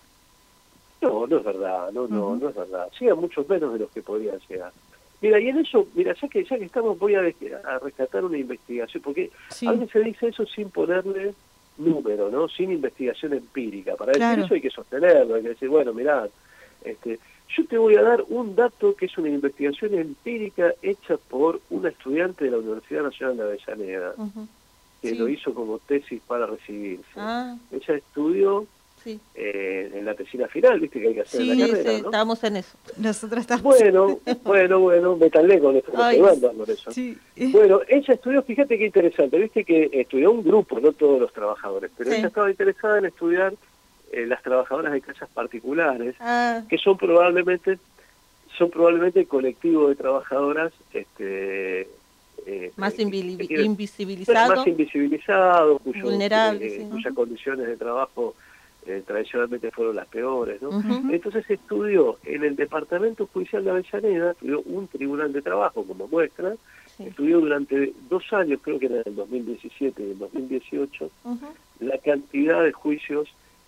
Speaker 11: No, no es verdad, no, no, uh-huh. no es verdad. Llegan muchos menos de los que podrían llegar. Mira, y en eso, mira, ya que ya que estamos, voy a, a rescatar una investigación, porque sí. a veces se dice eso sin ponerle número, ¿no? Sin investigación empírica. Para claro. decir eso hay que sostenerlo, hay que decir, bueno, mirá, este, yo te voy a dar un dato que es una investigación empírica hecha por una estudiante de la Universidad Nacional de Avellaneda, uh-huh. que sí. lo hizo como tesis para recibirse. Ah. Ella estudió... Sí. Eh, en la tesina final, viste que hay que hacer
Speaker 3: sí,
Speaker 11: en la carrera,
Speaker 3: sí,
Speaker 11: ¿no?
Speaker 3: Estábamos en eso.
Speaker 4: Nosotros estamos
Speaker 11: Bueno, bueno, bueno, me talé con esto, con eso. Sí. Bueno, ella estudió, fíjate qué interesante, viste que estudió un grupo, no todos los trabajadores, pero sí. ella estaba interesada en estudiar eh, las trabajadoras de casas particulares, ah. que son probablemente son probablemente el colectivo de trabajadoras este eh,
Speaker 3: más
Speaker 11: eh,
Speaker 3: invi- quiere, invisibilizado,
Speaker 11: más invisibilizado, cuyo,
Speaker 3: vulnerable,
Speaker 11: eh,
Speaker 3: sí.
Speaker 11: cuyas condiciones de trabajo Eh, tradicionalmente fueron las peores, ¿no?
Speaker 3: Uh-huh.
Speaker 11: Entonces estudió en el Departamento Judicial de Avellaneda, estudió un tribunal de trabajo, como muestra, sí. estudió durante dos años, creo que era en el dos mil diecisiete y el dos mil dieciocho, uh-huh. la cantidad de juicios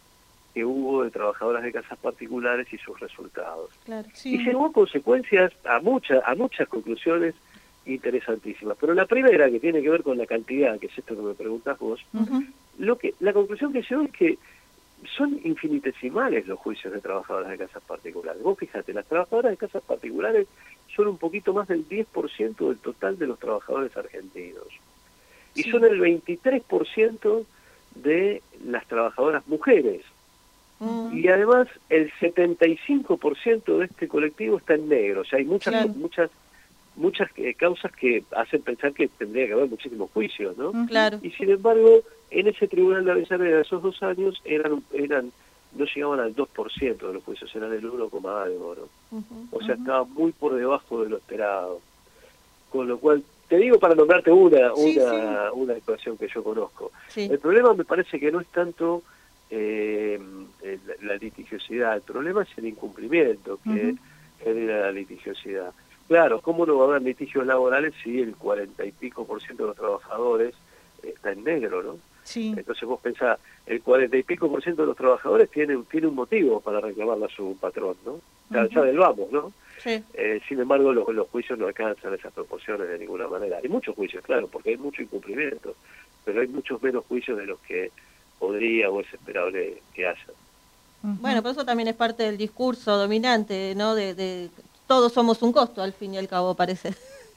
Speaker 11: que hubo de trabajadoras de casas particulares y sus resultados.
Speaker 3: Claro, sí.
Speaker 11: Y llegó a consecuencias, a muchas, a muchas conclusiones interesantísimas. Pero la primera, que tiene que ver con la cantidad, que es esto que me preguntás vos, uh-huh. lo que la conclusión que llegó es que son infinitesimales los juicios de trabajadoras de casas particulares. Vos fíjate, las trabajadoras de casas particulares son un poquito más del diez por ciento del total de los trabajadores argentinos. Y sí. son el veintitrés por ciento de las trabajadoras mujeres. Uh-huh. Y además el setenta y cinco por ciento de este colectivo está en negro. O sea, hay muchas claro. muchas muchas eh, causas que hacen pensar que tendría que haber muchísimos juicios, ¿no?
Speaker 3: Claro.
Speaker 11: Y sin embargo, en ese tribunal de Avellaneda de esos dos años eran eran no llegaban al dos por ciento de los juicios, eran el uno, algo, ¿no? Uh-huh, o sea, uh-huh. estaba muy por debajo de lo esperado. Con lo cual, te digo para nombrarte una
Speaker 3: sí,
Speaker 11: una
Speaker 3: sí.
Speaker 11: una ecuación que yo conozco.
Speaker 3: Sí.
Speaker 11: El problema me parece que no es tanto eh, la, la litigiosidad, el problema es el incumplimiento que uh-huh. genera la litigiosidad. Claro, ¿cómo no va a haber litigios laborales si el cuarenta y pico por ciento de los trabajadores está en negro, ¿no?
Speaker 4: Sí.
Speaker 11: Entonces vos pensás, el cuarenta y pico por ciento de los trabajadores tiene, tiene un motivo para reclamarle a su patrón, ¿no? Ya, uh-huh. ya del vamos, ¿no?
Speaker 3: Sí.
Speaker 11: Eh, sin embargo, los, los juicios no alcanzan esas proporciones de ninguna manera. Hay muchos juicios, claro, porque hay mucho incumplimiento, pero hay muchos menos juicios de los que podría o es esperable que haya.
Speaker 3: Uh-huh. Bueno, pero eso también es parte del discurso dominante, ¿no? De... de... Todos somos un costo, al fin y al cabo, parece.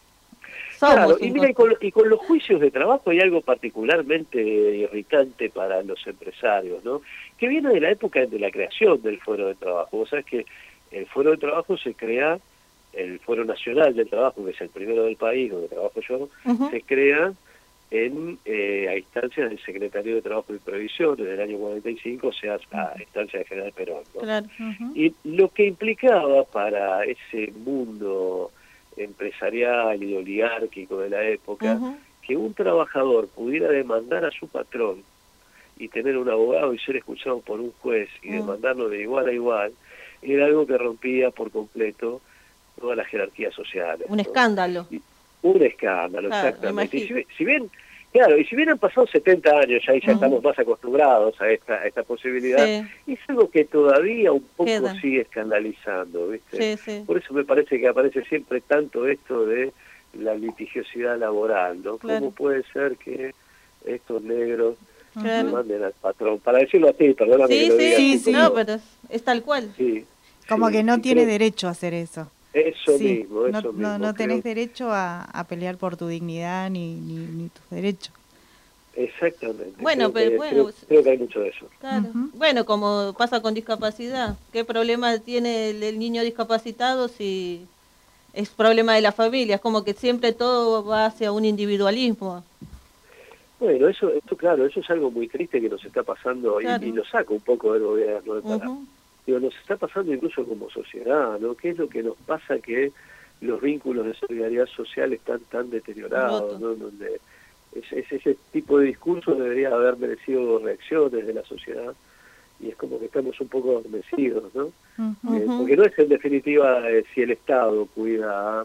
Speaker 3: Somos
Speaker 11: claro, y mira, y con, y con los juicios de trabajo hay algo particularmente irritante para los empresarios, ¿no? Que viene de la época de la creación del Fuero de Trabajo. Vos sabés que el Fuero de Trabajo se crea, el Fuero Nacional del Trabajo, que es el primero del país, donde trabajo yo, uh-huh. se crea en eh, a instancias del Secretario de Trabajo y Previsión desde el año cuarenta y cinco, o sea, a instancias de General Perón, ¿no?
Speaker 3: Claro. Uh-huh.
Speaker 11: Y lo que implicaba para ese mundo empresarial y oligárquico de la época, uh-huh, que un trabajador pudiera demandar a su patrón y tener un abogado y ser escuchado por un juez y uh-huh, demandarlo de igual a igual, era algo que rompía por completo toda la jerarquía social.
Speaker 3: Un
Speaker 11: ¿no?
Speaker 3: escándalo.
Speaker 11: Y, un escándalo,
Speaker 3: claro,
Speaker 11: exactamente. Y si, si bien, claro, y si bien han pasado setenta años ya y ya uh-huh, estamos más acostumbrados a esta, a esta posibilidad, sí, es algo que todavía un poco Queda. sigue escandalizando, ¿viste?
Speaker 3: Sí, sí.
Speaker 11: Por eso me parece que aparece siempre tanto esto de la litigiosidad laboral, ¿no? Claro. ¿Cómo puede ser que estos negros claro. manden al patrón? Para decirlo así, perdóname
Speaker 3: sí,
Speaker 11: que lo
Speaker 3: sí,
Speaker 11: diga.
Speaker 3: Sí,
Speaker 11: así,
Speaker 3: sí, no, pero es, es tal cual.
Speaker 11: Sí,
Speaker 4: Como
Speaker 11: sí,
Speaker 4: que no
Speaker 11: sí,
Speaker 4: tiene
Speaker 11: creo...
Speaker 4: derecho a hacer eso.
Speaker 11: Eso
Speaker 4: sí,
Speaker 11: mismo, eso
Speaker 4: no,
Speaker 11: mismo.
Speaker 4: No, no tenés
Speaker 11: creo...
Speaker 4: derecho a, a pelear por tu dignidad ni, ni, ni tus derechos.
Speaker 11: Exactamente.
Speaker 3: Bueno,
Speaker 11: creo
Speaker 3: pero
Speaker 11: que,
Speaker 3: bueno,
Speaker 11: creo, creo que hay mucho de eso.
Speaker 3: Claro. Uh-huh. Bueno, como pasa con discapacidad, ¿qué problema tiene el, el niño discapacitado si es problema de la familia? Es como que siempre todo va hacia un individualismo.
Speaker 11: Bueno, eso, esto claro, eso es algo muy triste que nos está pasando claro. y, y lo saca un poco del gobierno. De para, uh-huh. Digo, nos está pasando incluso como sociedad, ¿no? ¿Qué es lo que nos pasa que los vínculos de solidaridad social están tan deteriorados, ¿no? Donde es, es, ese tipo de discurso debería haber merecido reacciones de la sociedad y es como que estamos un poco adormecidos, ¿no? Uh-huh. Eh, porque no es en definitiva eh, si el Estado cuida a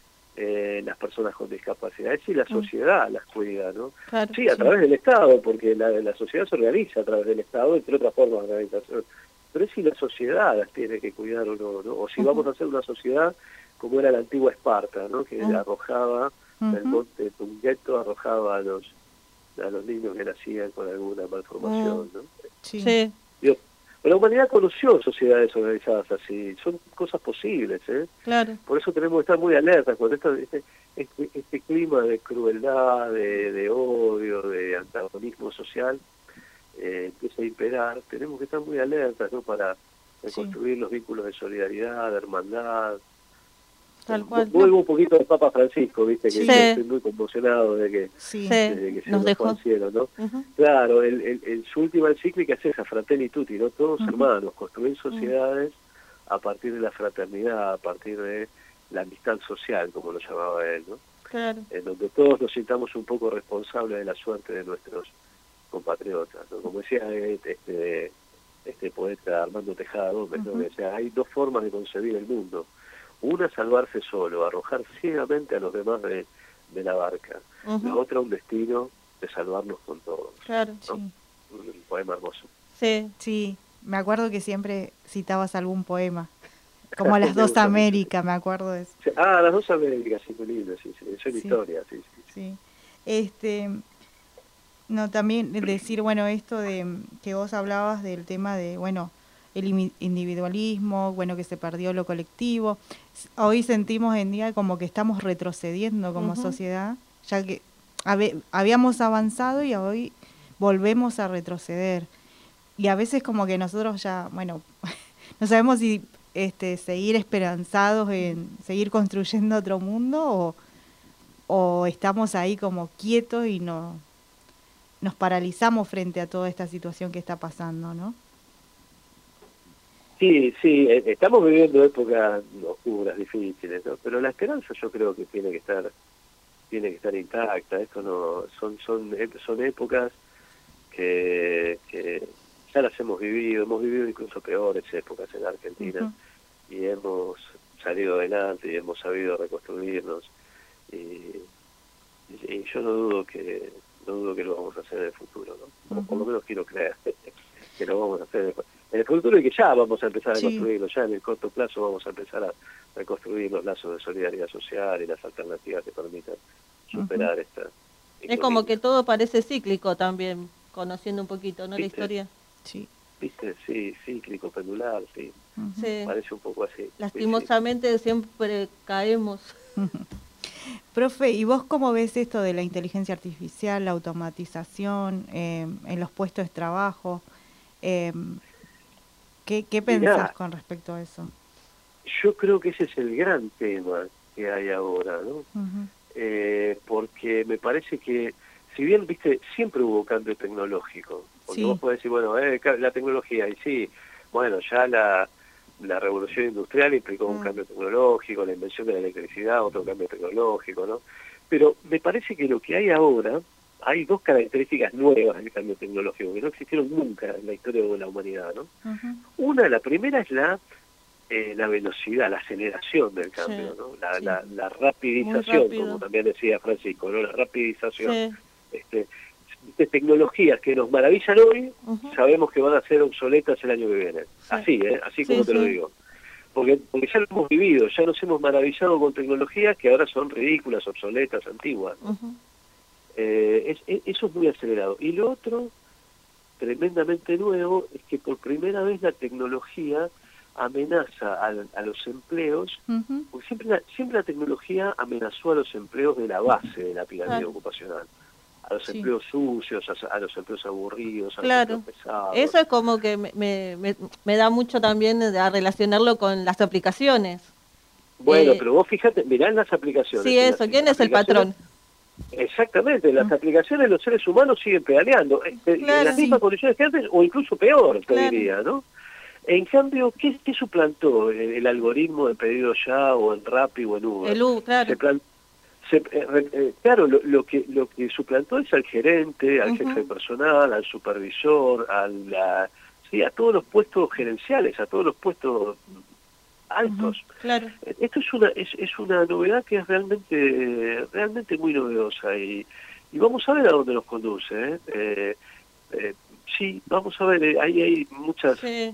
Speaker 11: eh, las personas con discapacidad, es si la sociedad uh-huh. las cuida, ¿no? Claro, sí, a sí. través del Estado, porque la, la sociedad se organiza a través del Estado, entre otras formas de organización. Pero es si la sociedad las tiene que cuidar o no, ¿no? O si uh-huh. vamos a hacer una sociedad como era la antigua Esparta, ¿no? Que uh-huh. arrojaba uh-huh. del monte Tungueto, arrojaba a los a los niños que nacían con alguna malformación, ¿no?
Speaker 3: Sí. sí.
Speaker 11: Digo, la humanidad conoció sociedades organizadas así, son cosas posibles, ¿eh?
Speaker 3: Claro.
Speaker 11: Por eso tenemos que estar muy alertas cuando esta, este, este, este clima de crueldad, de, de odio, de antagonismo social eh, empieza a imperar, tenemos que estar muy alertas, ¿no? Para reconstruir sí. los vínculos de solidaridad, de hermandad.
Speaker 3: Tal cual.
Speaker 11: Vuelvo un poquito del Papa Francisco, viste, que sí. yo estoy muy conmocionado de que,
Speaker 3: sí.
Speaker 11: de que se
Speaker 3: nos dejó
Speaker 11: al cielo, ¿no?
Speaker 3: Uh-huh.
Speaker 11: Claro, el, el, el, su última encíclica es esa, Fratelli Tutti, ¿no? Todos uh-huh. hermanos, construir sociedades uh-huh. a partir de la fraternidad, a partir de la amistad social, como lo llamaba él, ¿no?
Speaker 3: Claro.
Speaker 11: En donde todos nos sintamos un poco responsables de la suerte de nuestros compatriotas, ¿no? Como decía este, este poeta Armando Tejada Gómez, ¿no? Uh-huh. Que decía, hay dos formas de concebir el mundo. Una, salvarse solo, arrojar ciegamente a los demás de, de la barca. Uh-huh. La otra, un destino de salvarnos con todos.
Speaker 3: Claro,
Speaker 11: ¿no?
Speaker 3: sí.
Speaker 11: Un poema hermoso.
Speaker 4: Sí, sí. Me acuerdo que siempre citabas algún poema. Como Las Dos Américas, me acuerdo de eso.
Speaker 11: Ah, Las Dos Américas, sí, muy lindo, sí, sí. Eso es sí. historia, sí, sí.
Speaker 4: Sí. Este... No, también decir, bueno, esto de que vos hablabas del tema de, bueno, el individualismo, bueno, que se perdió lo colectivo. Hoy sentimos en día como que estamos retrocediendo como uh-huh. sociedad, ya que hab- habíamos avanzado y hoy volvemos a retroceder. Y a veces como que nosotros ya, bueno, no sabemos si este, seguir esperanzados en seguir construyendo otro mundo o, o estamos ahí como quietos y no, nos paralizamos frente a toda esta situación que está pasando, ¿no?
Speaker 11: Sí, sí, estamos viviendo épocas oscuras, difíciles, ¿no? Pero la esperanza yo creo que tiene que estar tiene que estar intacta. Esto no son son son épocas que, que ya las hemos vivido, hemos vivido incluso peores épocas en Argentina uh-huh. y hemos salido adelante y hemos sabido reconstruirnos y, y yo no dudo que no dudo que lo vamos a hacer en el futuro, ¿no? O uh-huh. por lo menos quiero creer que lo vamos a hacer en el futuro. En el futuro y que ya vamos a empezar a sí. construirlo, ya en el corto plazo vamos a empezar a reconstruir los lazos de solidaridad social y las alternativas que permitan superar uh-huh. esta...
Speaker 3: Es como que todo parece cíclico también, conociendo un poquito, ¿no? ¿Viste? La historia.
Speaker 11: Sí. ¿Viste? Sí, cíclico, pendular, sí. Uh-huh. sí. Parece un poco así.
Speaker 3: Lastimosamente sí, sí. siempre caemos.
Speaker 4: Profe, ¿y vos cómo ves esto de la inteligencia artificial, la automatización eh, en los puestos de trabajo? Eh, ¿Qué, qué pensás Mirá, con respecto a eso?
Speaker 11: Yo creo que ese es el gran tema que hay ahora, ¿no? Uh-huh. Eh, porque me parece que si bien, viste, siempre hubo cambio tecnológico, porque
Speaker 4: Sí.
Speaker 11: vos podés decir, bueno, eh, ca- la tecnología, y sí, bueno, ya la, la revolución industrial implicó un
Speaker 3: Mm.
Speaker 11: cambio tecnológico, la invención de la electricidad, otro cambio tecnológico, ¿no? Pero me parece que lo que hay ahora, hay dos características nuevas del cambio tecnológico, que no existieron nunca en la historia de la humanidad, ¿no?
Speaker 4: Ujú.
Speaker 11: Una, la primera es la eh, la velocidad, la aceleración del cambio,
Speaker 3: Sí,
Speaker 11: ¿no? La,
Speaker 3: sí.
Speaker 11: la, la
Speaker 3: Muy
Speaker 11: rapidización,
Speaker 3: rápido.
Speaker 11: como también decía Francisco, ¿no? La rapidización.
Speaker 3: Sí.
Speaker 11: Este, de tecnologías que nos maravillan hoy,
Speaker 3: Ujú.
Speaker 11: sabemos que van a ser obsoletas el año que viene.
Speaker 3: Sí.
Speaker 11: Así, ¿eh? Así
Speaker 3: Sí,
Speaker 11: como te lo
Speaker 3: sí.
Speaker 11: digo. Porque, porque ya lo hemos vivido, ya nos hemos maravillado con tecnologías que ahora son ridículas, obsoletas, antiguas.
Speaker 3: Ujú.
Speaker 11: Eh, es, es- eso es muy acelerado. Y lo otro, tremendamente nuevo, es que por primera vez la tecnología amenaza a, a los empleos,
Speaker 4: Ujú.
Speaker 11: porque siempre la, siempre la tecnología amenazó a los empleos de la base de la pirámide
Speaker 3: Claro.
Speaker 11: ocupacional. A los
Speaker 4: Sí.
Speaker 11: empleos sucios, a, a los empleos aburridos, a
Speaker 3: Claro.
Speaker 11: los empleos pesados.
Speaker 3: Eso es como que me, me, me- me da mucho también a relacionarlo con las aplicaciones.
Speaker 11: Bueno,
Speaker 3: eh,
Speaker 11: pero vos fíjate, mirá en las aplicaciones.
Speaker 3: Sí,
Speaker 11: en
Speaker 3: eso.
Speaker 11: las
Speaker 3: ¿Quién es el
Speaker 11: aplicaciones-
Speaker 3: patrón?
Speaker 11: Exactamente, en las aplicaciones los seres humanos siguen pedaleando, eh, eh,
Speaker 3: Claro.
Speaker 11: en las mismas
Speaker 4: Sí.
Speaker 11: condiciones que antes, o incluso peor, te
Speaker 3: Claro.
Speaker 11: diría, ¿no? En cambio, ¿qué, qué suplantó el, el algoritmo de pedido ya, o en Rappi, o en Uber?
Speaker 3: El U, claro.
Speaker 11: Se plan- se- eh, re- eh, claro, lo, lo que lo que suplantó es al gerente, al
Speaker 3: Ujú.
Speaker 11: jefe de personal, al supervisor, a la, sí, a todos los puestos gerenciales, a todos los puestos altos.
Speaker 3: Claro.
Speaker 11: Esto es una es, es una novedad que es realmente realmente muy novedosa y, y vamos a ver a dónde nos conduce. ¿eh? Eh, eh, sí, vamos a ver, eh, ahí hay muchas
Speaker 3: Sí.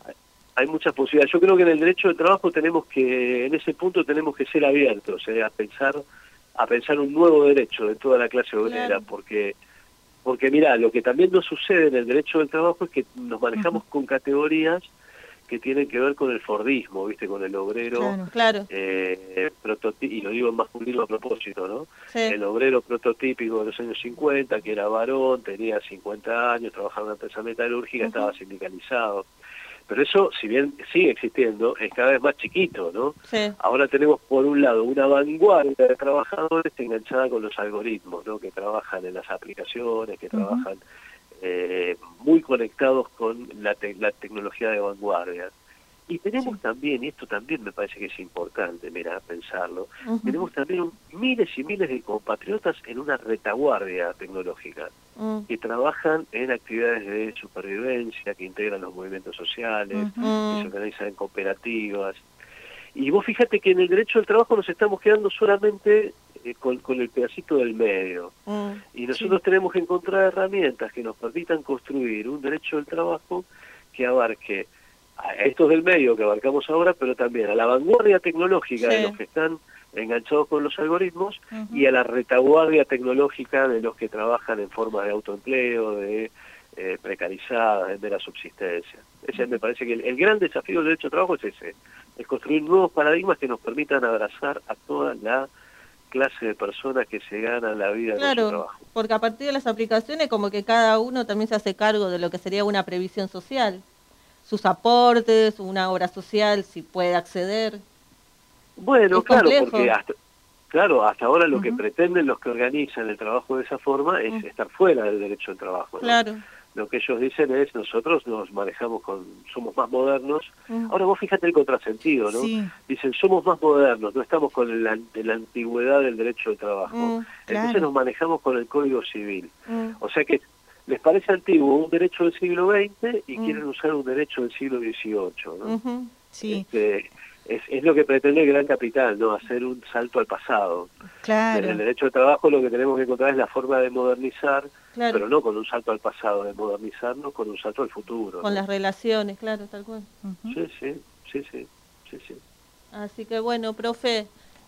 Speaker 11: hay muchas posibilidades. Yo creo que en el derecho de trabajo tenemos que, en ese punto tenemos que ser abiertos, eh, a pensar a pensar un nuevo derecho de toda la clase obrera,
Speaker 3: Claro.
Speaker 11: porque porque mira, lo que también nos sucede en el derecho del trabajo es que nos manejamos con categorías que tienen que ver con el fordismo, ¿viste? Con el obrero,
Speaker 4: Claro.
Speaker 3: Claro.
Speaker 11: eh, prototi- y lo digo en masculino a propósito, ¿no?
Speaker 3: Sí.
Speaker 11: El obrero prototípico de los años cincuenta, que era varón, tenía cincuenta años, trabajaba en una empresa metalúrgica,
Speaker 3: Ujú.
Speaker 11: estaba sindicalizado. Pero eso, si bien sigue existiendo, es cada vez más chiquito, ¿no?
Speaker 3: Sí.
Speaker 11: Ahora tenemos, por un lado, una vanguardia de trabajadores enganchada con los algoritmos, ¿no? Que trabajan en las aplicaciones, que
Speaker 4: Ujú.
Speaker 11: trabajan eh, muy conectados con la, te- la tecnología de vanguardia. Y tenemos
Speaker 4: Sí.
Speaker 11: también, y esto también me parece que es importante, mira, pensarlo,
Speaker 3: Ujú.
Speaker 11: tenemos también un- miles y miles de compatriotas en una retaguardia tecnológica,
Speaker 3: Mm.
Speaker 11: que trabajan en actividades de supervivencia, que integran los movimientos sociales,
Speaker 4: Ujú.
Speaker 11: que
Speaker 3: Mm.
Speaker 11: se organizan en cooperativas. Y vos fíjate que en el derecho del trabajo nos estamos quedando solamente eh, con, con el pedacito del medio.
Speaker 3: Mm.
Speaker 11: Y nosotros tenemos que encontrar herramientas que nos permitan construir un derecho del trabajo que abarque a estos del medio que abarcamos ahora, pero también a la vanguardia tecnológica
Speaker 3: Sí.
Speaker 11: de los que están enganchados con los algoritmos
Speaker 4: Ujú.
Speaker 11: y a la retaguardia tecnológica de los que trabajan en forma de autoempleo, de eh, precarizadas, de mera subsistencia. Ese me parece que el, el gran desafío del derecho de trabajo es ese, es construir nuevos paradigmas que nos permitan abrazar a toda la clase de personas que se ganan la vida con su
Speaker 3: Claro,
Speaker 11: trabajo.
Speaker 3: porque a partir de las aplicaciones como que cada uno también se hace cargo de lo que sería una previsión social, sus aportes, una obra social, si puede acceder.
Speaker 11: Bueno,
Speaker 3: Es
Speaker 11: claro,
Speaker 3: complejo.
Speaker 11: porque hasta, claro, hasta ahora lo que
Speaker 4: Ujú.
Speaker 11: pretenden los que organizan el trabajo de esa forma es
Speaker 3: Ujú.
Speaker 11: estar fuera del derecho del trabajo, ¿no?
Speaker 3: Claro.
Speaker 11: Lo que ellos dicen es, nosotros nos manejamos con, somos más modernos.
Speaker 3: Mm.
Speaker 11: Ahora vos fíjate el contrasentido, ¿no?
Speaker 4: Sí.
Speaker 11: Dicen, somos más modernos, no estamos con la, la antigüedad del derecho del trabajo.
Speaker 3: Mm.
Speaker 11: Entonces
Speaker 4: Claro.
Speaker 11: nos manejamos con el Código Civil.
Speaker 3: Mm.
Speaker 11: O sea que les parece antiguo un derecho del siglo veinte y
Speaker 3: Mm.
Speaker 11: quieren usar un derecho del siglo dieciocho, ¿no?
Speaker 3: Ujú.
Speaker 4: Sí,
Speaker 11: Este, es, es lo que pretende el gran capital, ¿no? Hacer un salto al pasado. En
Speaker 4: claro.
Speaker 11: el derecho de trabajo lo que tenemos que encontrar es la forma de modernizar,
Speaker 3: Claro.
Speaker 11: pero no con un salto al pasado, de modernizarnos con un salto al futuro.
Speaker 3: Con
Speaker 11: ¿no?
Speaker 3: las relaciones, claro, tal cual.
Speaker 4: Ujú.
Speaker 11: Sí, sí, sí, sí, sí, sí.
Speaker 3: Así que bueno, profe,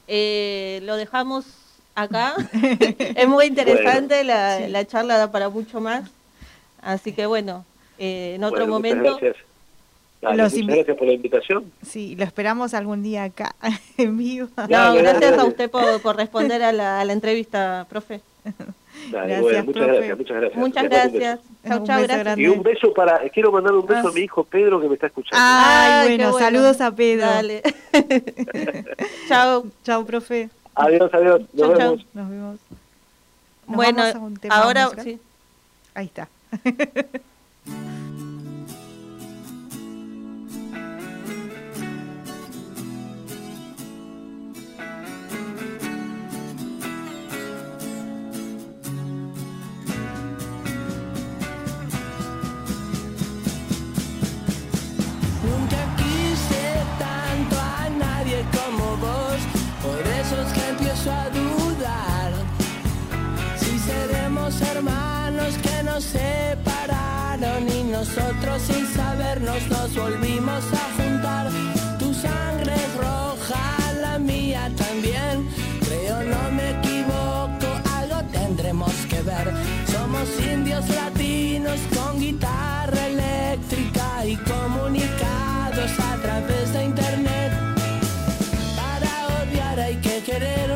Speaker 3: eh, lo dejamos acá. Es muy interesante,
Speaker 11: Bueno,
Speaker 3: la,
Speaker 4: sí.
Speaker 3: la charla da para mucho más. Así que bueno, eh, en otro
Speaker 11: Bueno, muchas
Speaker 3: momento...
Speaker 11: gracias. Dale,
Speaker 4: Los
Speaker 11: muchas
Speaker 4: invi-
Speaker 11: gracias por la invitación.
Speaker 4: Sí, lo esperamos algún día acá, en vivo.
Speaker 3: No,
Speaker 11: Dale,
Speaker 3: gracias
Speaker 11: dale,
Speaker 3: a
Speaker 11: dale.
Speaker 3: usted por, por responder a la, a la entrevista, profe.
Speaker 11: Dale,
Speaker 4: Gracias,
Speaker 11: bueno, muchas
Speaker 4: profe.
Speaker 11: gracias, muchas gracias.
Speaker 3: Muchas
Speaker 11: Les mando un beso.
Speaker 3: gracias. Chau,
Speaker 4: Un
Speaker 3: chau,
Speaker 4: beso
Speaker 3: gracias.
Speaker 4: grande.
Speaker 11: Y un beso para, quiero mandar un beso
Speaker 4: Ah.
Speaker 11: a mi hijo Pedro que me está escuchando.
Speaker 4: Ay,
Speaker 3: qué
Speaker 4: bueno, saludos a Pedro.
Speaker 3: Dale. Chao.
Speaker 4: Chao, profe.
Speaker 11: Adiós, adiós, nos
Speaker 3: Chau, chau.
Speaker 11: vemos.
Speaker 4: Nos vemos. Nos
Speaker 3: bueno,
Speaker 4: vamos a un tema
Speaker 3: ahora
Speaker 4: musical.
Speaker 3: sí.
Speaker 4: Ahí está.
Speaker 12: Nunca quise tanto a nadie como vos, por eso es que empiezo a dudar si seremos hermanos que nos separaron y nosotros sin sabernos nos volvimos a juntar. Tu sangre es roja, la mía también, creo no me equivoco, algo tendremos que ver. Somos indios latinos con guitarra eléctrica y comunicados a través de internet. Para odiar hay que querer,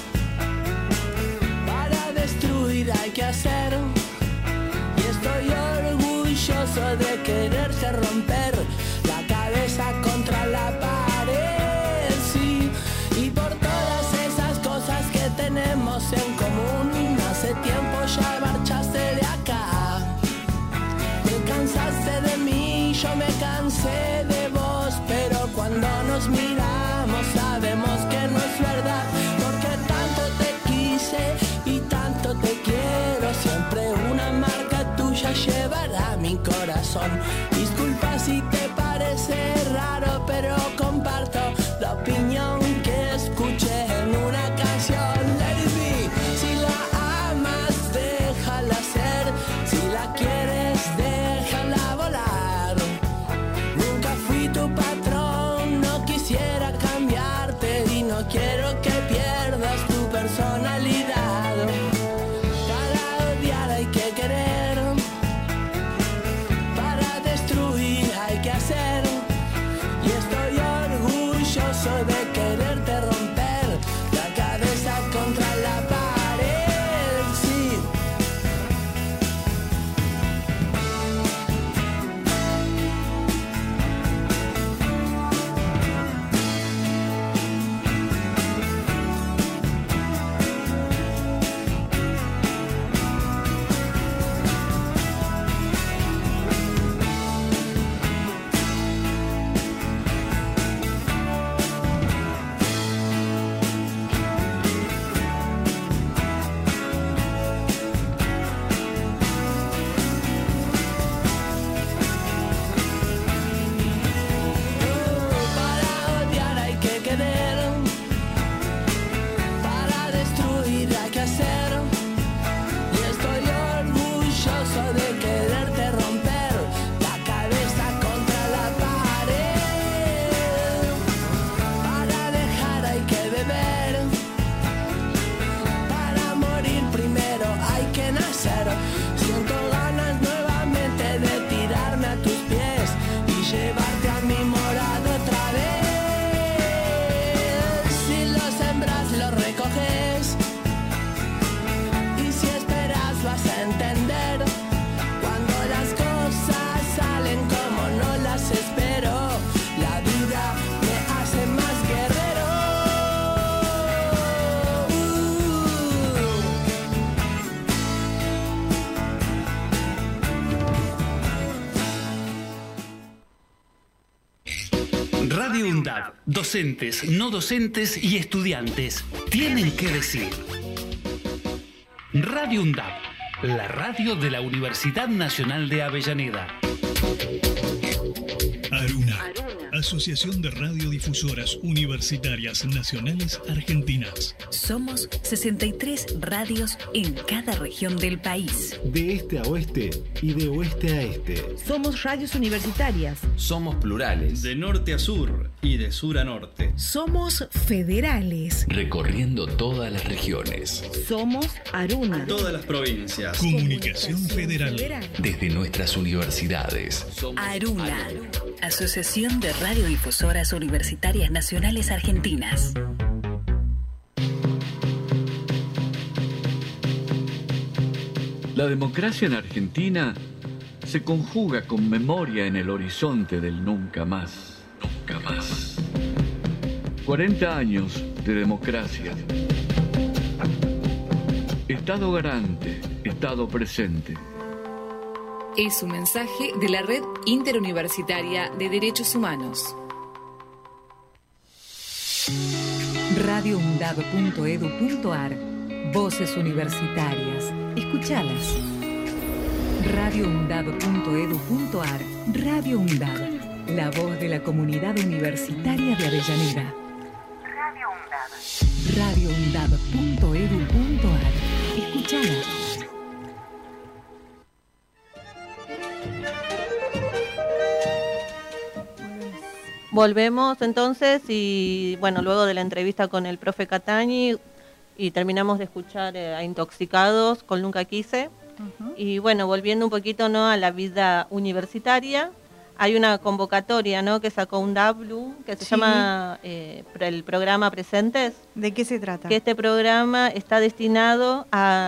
Speaker 12: para destruir hay que hacer. Y estoy orgulloso de quererte romper la cabeza contra la pared, sí. Y por todas esas cosas que tenemos en común, hace tiempo ya marchaste de acá. Te cansaste de mí, yo me cansé de vos, pero cuando nos miramos sabemos que no es verdad, porque tanto te quise y tanto te quiero, siempre una marca tuya llevará mi corazón. Disculpa si te parece raro, pero comparto la opinión que escuché en una canción. Let it be. Si la amas, déjala ser, si la quieres, déjala volar. Nunca fui tu patrón, no quisiera cambiarte y no quiero que pierdas tu personalidad. Para odiar hay que querer, para destruir hay que hacer. Y estoy orgulloso de quererte romper la cabeza contra la pared, sí. Para odiar hay que querer, para destruir hay que hacer. Y estoy orgulloso de quererte romper la cabeza contra la pared. Para dejar hay que beber, para morir primero hay que nacer. Siento ganas nuevamente de tirarme a tus pies y llevarte a mi morada otra vez. Si lo sembras, lo recoges, y si esperas vas a entender. Cuando las cosas salen como no las espero, la vida me hace más guerrero.
Speaker 1: Radio UNDAB, docentes, no docentes y estudiantes tienen que decir. Radio UNDAB, la radio de la Universidad Nacional de Avellaneda.
Speaker 13: Aruna, Asociación de Radiodifusoras Universitarias Nacionales Argentinas.
Speaker 14: Somos sesenta y tres radios en cada región del país.
Speaker 15: De este a oeste y de oeste a este.
Speaker 16: Somos radios universitarias.
Speaker 17: Somos plurales.
Speaker 18: De norte a sur y de sur a norte.
Speaker 16: Somos federales.
Speaker 17: Recorriendo todas las regiones.
Speaker 16: Somos Aruna.
Speaker 18: Todas las provincias.
Speaker 13: Comunicación Federal.
Speaker 17: Desde nuestras universidades.
Speaker 14: Aruna, Asociación de Radiodifusoras Universitarias Nacionales Argentinas.
Speaker 8: La democracia en Argentina se conjuga con memoria en el horizonte del nunca más. Nunca más. cuarenta años de democracia. Estado garante, Estado presente.
Speaker 2: Es un mensaje de la Red Interuniversitaria de Derechos Humanos. radio undab punto edu punto ar. Voces universitarias. Escuchalas. radio undab punto edu punto ar. Radio Undab. La voz de la comunidad universitaria de Avellaneda. Radio Undab. radio undab punto edu punto ar. Escuchalas.
Speaker 3: Volvemos entonces y bueno, luego de la entrevista con el profe Catañi y terminamos de escuchar eh, a Intoxicados con Nunca Quise. Uh-huh. Y bueno, volviendo un poquito, ¿no?, a la vida universitaria, hay una convocatoria, ¿no?, que sacó UNDABLU, que se sí. llama eh, el programa Presentes.
Speaker 4: ¿De qué se trata?
Speaker 3: Que este programa está destinado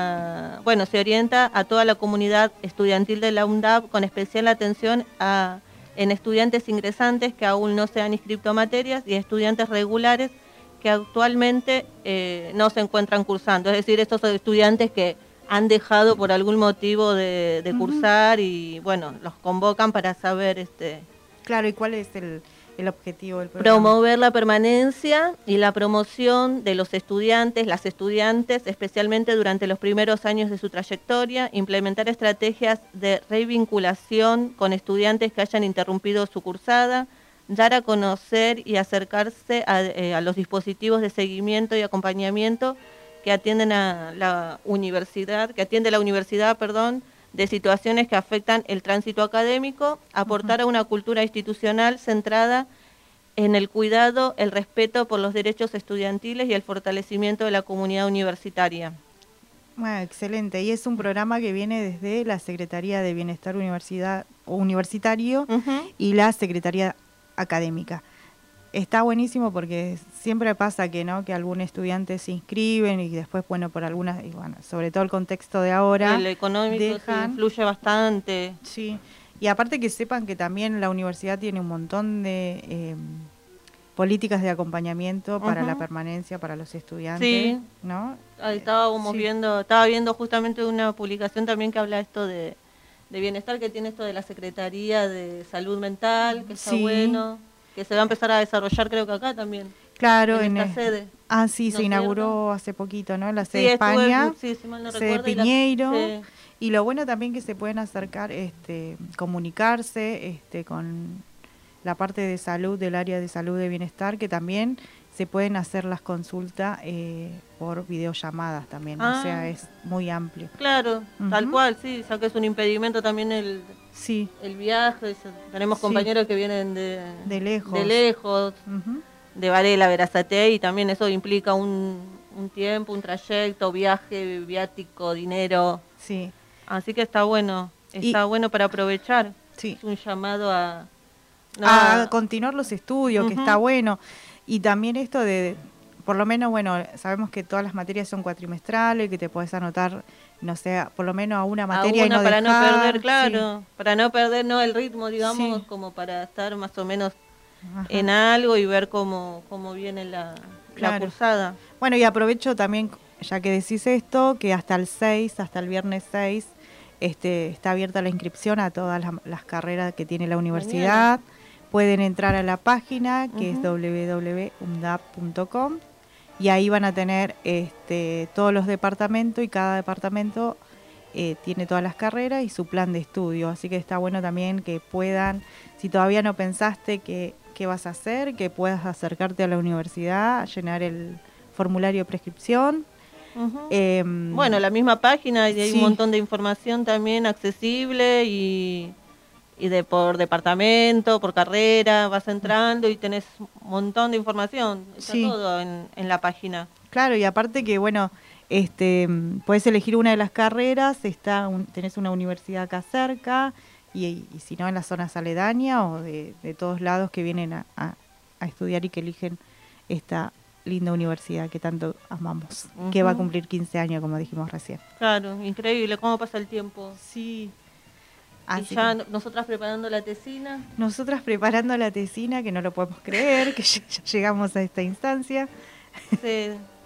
Speaker 3: a, bueno, se orienta a toda la comunidad estudiantil de la UNDAB con especial atención a en estudiantes ingresantes que aún no se han inscrito a materias y estudiantes regulares que actualmente eh, no se encuentran cursando. Es decir, estos estudiantes que han dejado por algún motivo de, de cursar uh-huh. y bueno, los convocan para saber este
Speaker 4: claro, ¿y cuál es el, el objetivo del programa?
Speaker 3: Promover la permanencia y la promoción de los estudiantes, las estudiantes, especialmente durante los primeros años de su trayectoria, implementar estrategias de revinculación con estudiantes que hayan interrumpido su cursada, dar a conocer y acercarse a, eh, a los dispositivos de seguimiento y acompañamiento que atienden a la universidad, que atiende la universidad, perdón, de situaciones que afectan el tránsito académico, aportar uh-huh. a una cultura institucional centrada en el cuidado, el respeto por los derechos estudiantiles y el fortalecimiento de la comunidad universitaria.
Speaker 4: Bueno, excelente. Y es un programa que viene desde la Secretaría de Bienestar Universidad, Universitario uh-huh. y la Secretaría Académica. Está buenísimo porque siempre pasa que no que algún estudiante se inscriben y después, bueno, por algunas, y bueno, sobre todo el contexto de ahora,
Speaker 3: el económico
Speaker 4: dejan,
Speaker 3: sí, influye bastante.
Speaker 4: Sí, y aparte que sepan que también la universidad tiene un montón de eh, políticas de acompañamiento para uh-huh. la permanencia para los estudiantes,
Speaker 3: sí.
Speaker 4: ¿no?
Speaker 3: Ahí estábamos sí. viendo, estaba viendo justamente una publicación también que habla esto de, de bienestar, que tiene esto de la Secretaría de Salud Mental, que está sí. bueno. Que se va a empezar a desarrollar, creo que acá también.
Speaker 4: Claro,
Speaker 3: en,
Speaker 4: en
Speaker 3: esta el, sede.
Speaker 4: Ah, sí,
Speaker 3: ¿no
Speaker 4: se inauguró
Speaker 3: cierto?
Speaker 4: hace poquito, ¿no? La sede
Speaker 3: sí,
Speaker 4: de España,
Speaker 3: estuve, sí, si mal no
Speaker 4: sede de
Speaker 3: recuerdo,
Speaker 4: Piñeiro.
Speaker 3: Y, la, sí.
Speaker 4: y lo bueno también que se pueden acercar, este, comunicarse este, con la parte de salud, del área de salud de bienestar, que también se pueden hacer las consultas eh, por videollamadas también, ah, o sea, es muy amplio.
Speaker 3: Claro, uh-huh. tal cual, sí, ya que es un impedimento también el,
Speaker 4: sí.
Speaker 3: el viaje, tenemos compañeros sí. que vienen de,
Speaker 4: de lejos,
Speaker 3: de, lejos, uh-huh. de Varela, Verazate, y también eso implica un, un tiempo, un trayecto, viaje, viático, dinero.
Speaker 4: Sí.
Speaker 3: Así que está bueno, está y, bueno para aprovechar.
Speaker 4: Sí.
Speaker 3: Es un llamado a...
Speaker 4: No, a continuar los estudios, uh-huh. que está bueno. Y también esto de, por lo menos, bueno, sabemos que todas las materias son cuatrimestrales, que te podés anotar, no sé, por lo menos a una materia
Speaker 3: a una
Speaker 4: y no
Speaker 3: para
Speaker 4: dejar,
Speaker 3: no perder, claro, sí. para no perder no el ritmo, digamos,
Speaker 4: sí.
Speaker 3: como para estar más o menos
Speaker 4: Ajá.
Speaker 3: en algo y ver cómo, cómo viene la,
Speaker 4: claro.
Speaker 3: la cursada.
Speaker 4: Bueno, y aprovecho también, ya que decís esto, que hasta el seis, hasta el viernes seis, este, está abierta la inscripción a todas las, las carreras que tiene la universidad. Genial. Pueden entrar a la página que uh-huh. es doble u doble u doble u punto undab punto com y ahí van a tener este, todos los departamentos y cada departamento eh, tiene todas las carreras y su plan de estudio. Así que está bueno también que puedan, si todavía no pensaste qué qué vas a hacer, que puedas acercarte a la universidad, llenar el formulario de prescripción.
Speaker 3: Uh-huh. Eh, bueno, la misma página y hay sí. un montón de información también accesible y... y de por departamento, por carrera, vas entrando y tenés un montón de información, está
Speaker 4: sí.
Speaker 3: todo en, en la página.
Speaker 4: Claro, y aparte que, bueno, este, puedes elegir una de las carreras, está un, tenés una universidad acá cerca, y, y si no en la zona aledaña o de, de todos lados que vienen a, a, a estudiar y que eligen esta linda universidad que tanto amamos, uh-huh. que va a cumplir quince años, como dijimos recién.
Speaker 3: Claro, increíble, cómo pasa el tiempo.
Speaker 4: Sí.
Speaker 3: Así y ya que, nosotras preparando la tesina.
Speaker 4: Nosotras preparando la tesina, que no lo podemos creer, que ya llegamos a esta instancia.
Speaker 3: Sí.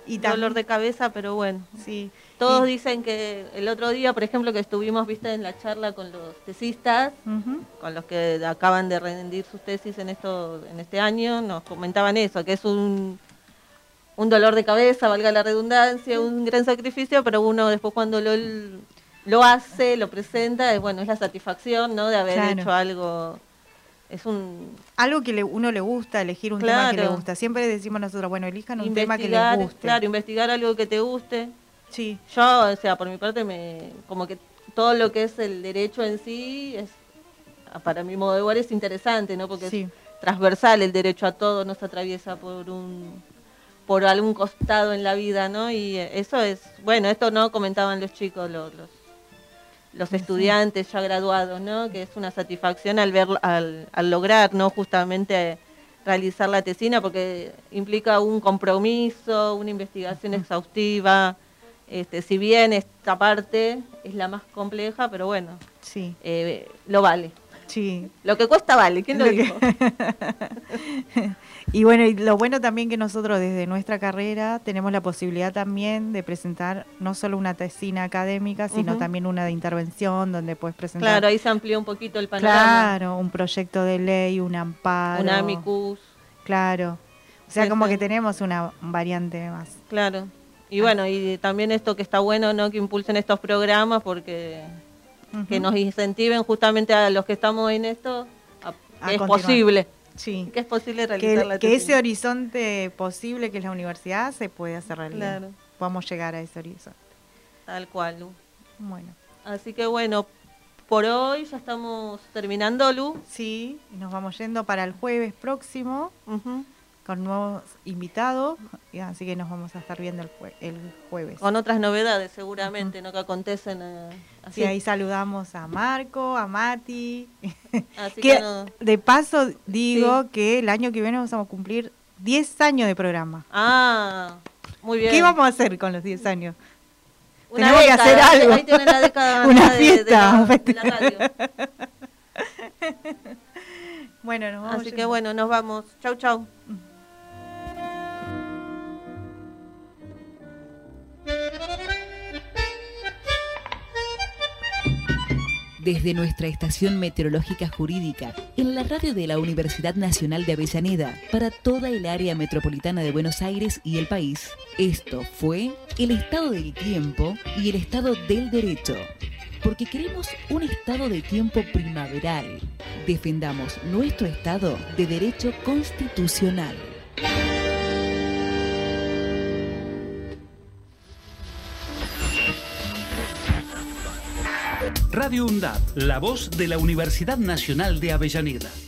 Speaker 3: y dolor de cabeza, pero bueno.
Speaker 4: Sí.
Speaker 3: Todos
Speaker 4: y...
Speaker 3: dicen que el otro día, por ejemplo, que estuvimos, viste, en la charla con los tesistas, uh-huh. con los que acaban de rendir sus tesis en esto, en este año, nos comentaban eso, que es un, un dolor de cabeza, valga la redundancia, un gran sacrificio, pero uno después cuando lo, lo hace, lo presenta, es bueno, es la satisfacción, ¿no? De haber claro. hecho algo. Es un
Speaker 4: algo que le, uno le gusta, elegir un claro. tema que le gusta. Siempre decimos nosotros, bueno, elijan un tema que les guste.
Speaker 3: Claro, investigar algo que te guste.
Speaker 4: Sí.
Speaker 3: Yo, o sea, por mi parte, me como que todo lo que es el derecho en sí, es para mi modo de ver, es interesante, ¿no? Porque sí. es transversal, el derecho a todo no se atraviesa por un por algún costado en la vida, ¿no? Y eso es, bueno, esto no comentaban los chicos, los, los los estudiantes ya graduados, ¿no? Que es una satisfacción al ver, al, al lograr, ¿no? Justamente realizar la tesina, porque implica un compromiso, una investigación exhaustiva. Este, si bien esta parte es la más compleja, pero bueno,
Speaker 4: sí.
Speaker 3: eh, lo vale.
Speaker 4: Sí.
Speaker 3: Lo que cuesta vale, ¿quién lo, lo dijo?
Speaker 4: Que... Y bueno, y lo bueno también que nosotros desde nuestra carrera tenemos la posibilidad también de presentar no solo una tesina académica, sino uh-huh. también una de intervención donde puedes presentar...
Speaker 3: Claro, ahí se amplió un poquito el panorama.
Speaker 4: Claro, un proyecto de ley, un amparo.
Speaker 3: Un amicus.
Speaker 4: Claro. O sea, sí, como sí. que tenemos una variante más.
Speaker 3: Claro. Y bueno, y también esto que está bueno, ¿no? Que impulsen estos programas porque uh-huh. que nos incentiven justamente a los que estamos en esto a, a que es posible.
Speaker 4: Sí.
Speaker 3: Que es posible realizar
Speaker 4: que,
Speaker 3: la
Speaker 4: que ese horizonte posible que es la universidad se puede hacer realidad.
Speaker 3: Claro.
Speaker 4: Podamos llegar a ese horizonte.
Speaker 3: Tal cual, Lu.
Speaker 4: Bueno.
Speaker 3: Así que bueno, por hoy ya estamos terminando, Lu.
Speaker 4: Sí, y nos vamos yendo para el jueves próximo.
Speaker 3: Uh-huh.
Speaker 4: Con nuevos invitados, así que nos vamos a estar viendo el, jue- el jueves.
Speaker 3: Con otras novedades seguramente, uh-huh. ¿no? Que acontecen eh, así.
Speaker 4: Sí, ahí saludamos a Marco, a Mati.
Speaker 3: Así
Speaker 4: que,
Speaker 3: que no...
Speaker 4: de paso digo
Speaker 3: sí.
Speaker 4: que el año que viene vamos a cumplir diez años de programa.
Speaker 3: Ah, muy bien.
Speaker 4: ¿Qué vamos a hacer con los diez años?
Speaker 3: Una
Speaker 4: Tenemos
Speaker 3: década,
Speaker 4: que hacer algo.
Speaker 3: Ahí tienen la década
Speaker 4: Una
Speaker 3: de,
Speaker 4: fiesta.
Speaker 3: De la, de la radio.
Speaker 4: Bueno, nos vamos.
Speaker 3: Así que bueno, nos vamos. Chau, chau.
Speaker 2: Desde nuestra estación meteorológica jurídica, en la radio de la Universidad Nacional de Avellaneda, para toda el área metropolitana de Buenos Aires y el país, esto fue el estado del tiempo y el estado del derecho. Porque queremos un estado de tiempo primaveral. Defendamos nuestro estado de derecho constitucional.
Speaker 1: Radio UNDAB, la voz de la Universidad Nacional de Avellaneda.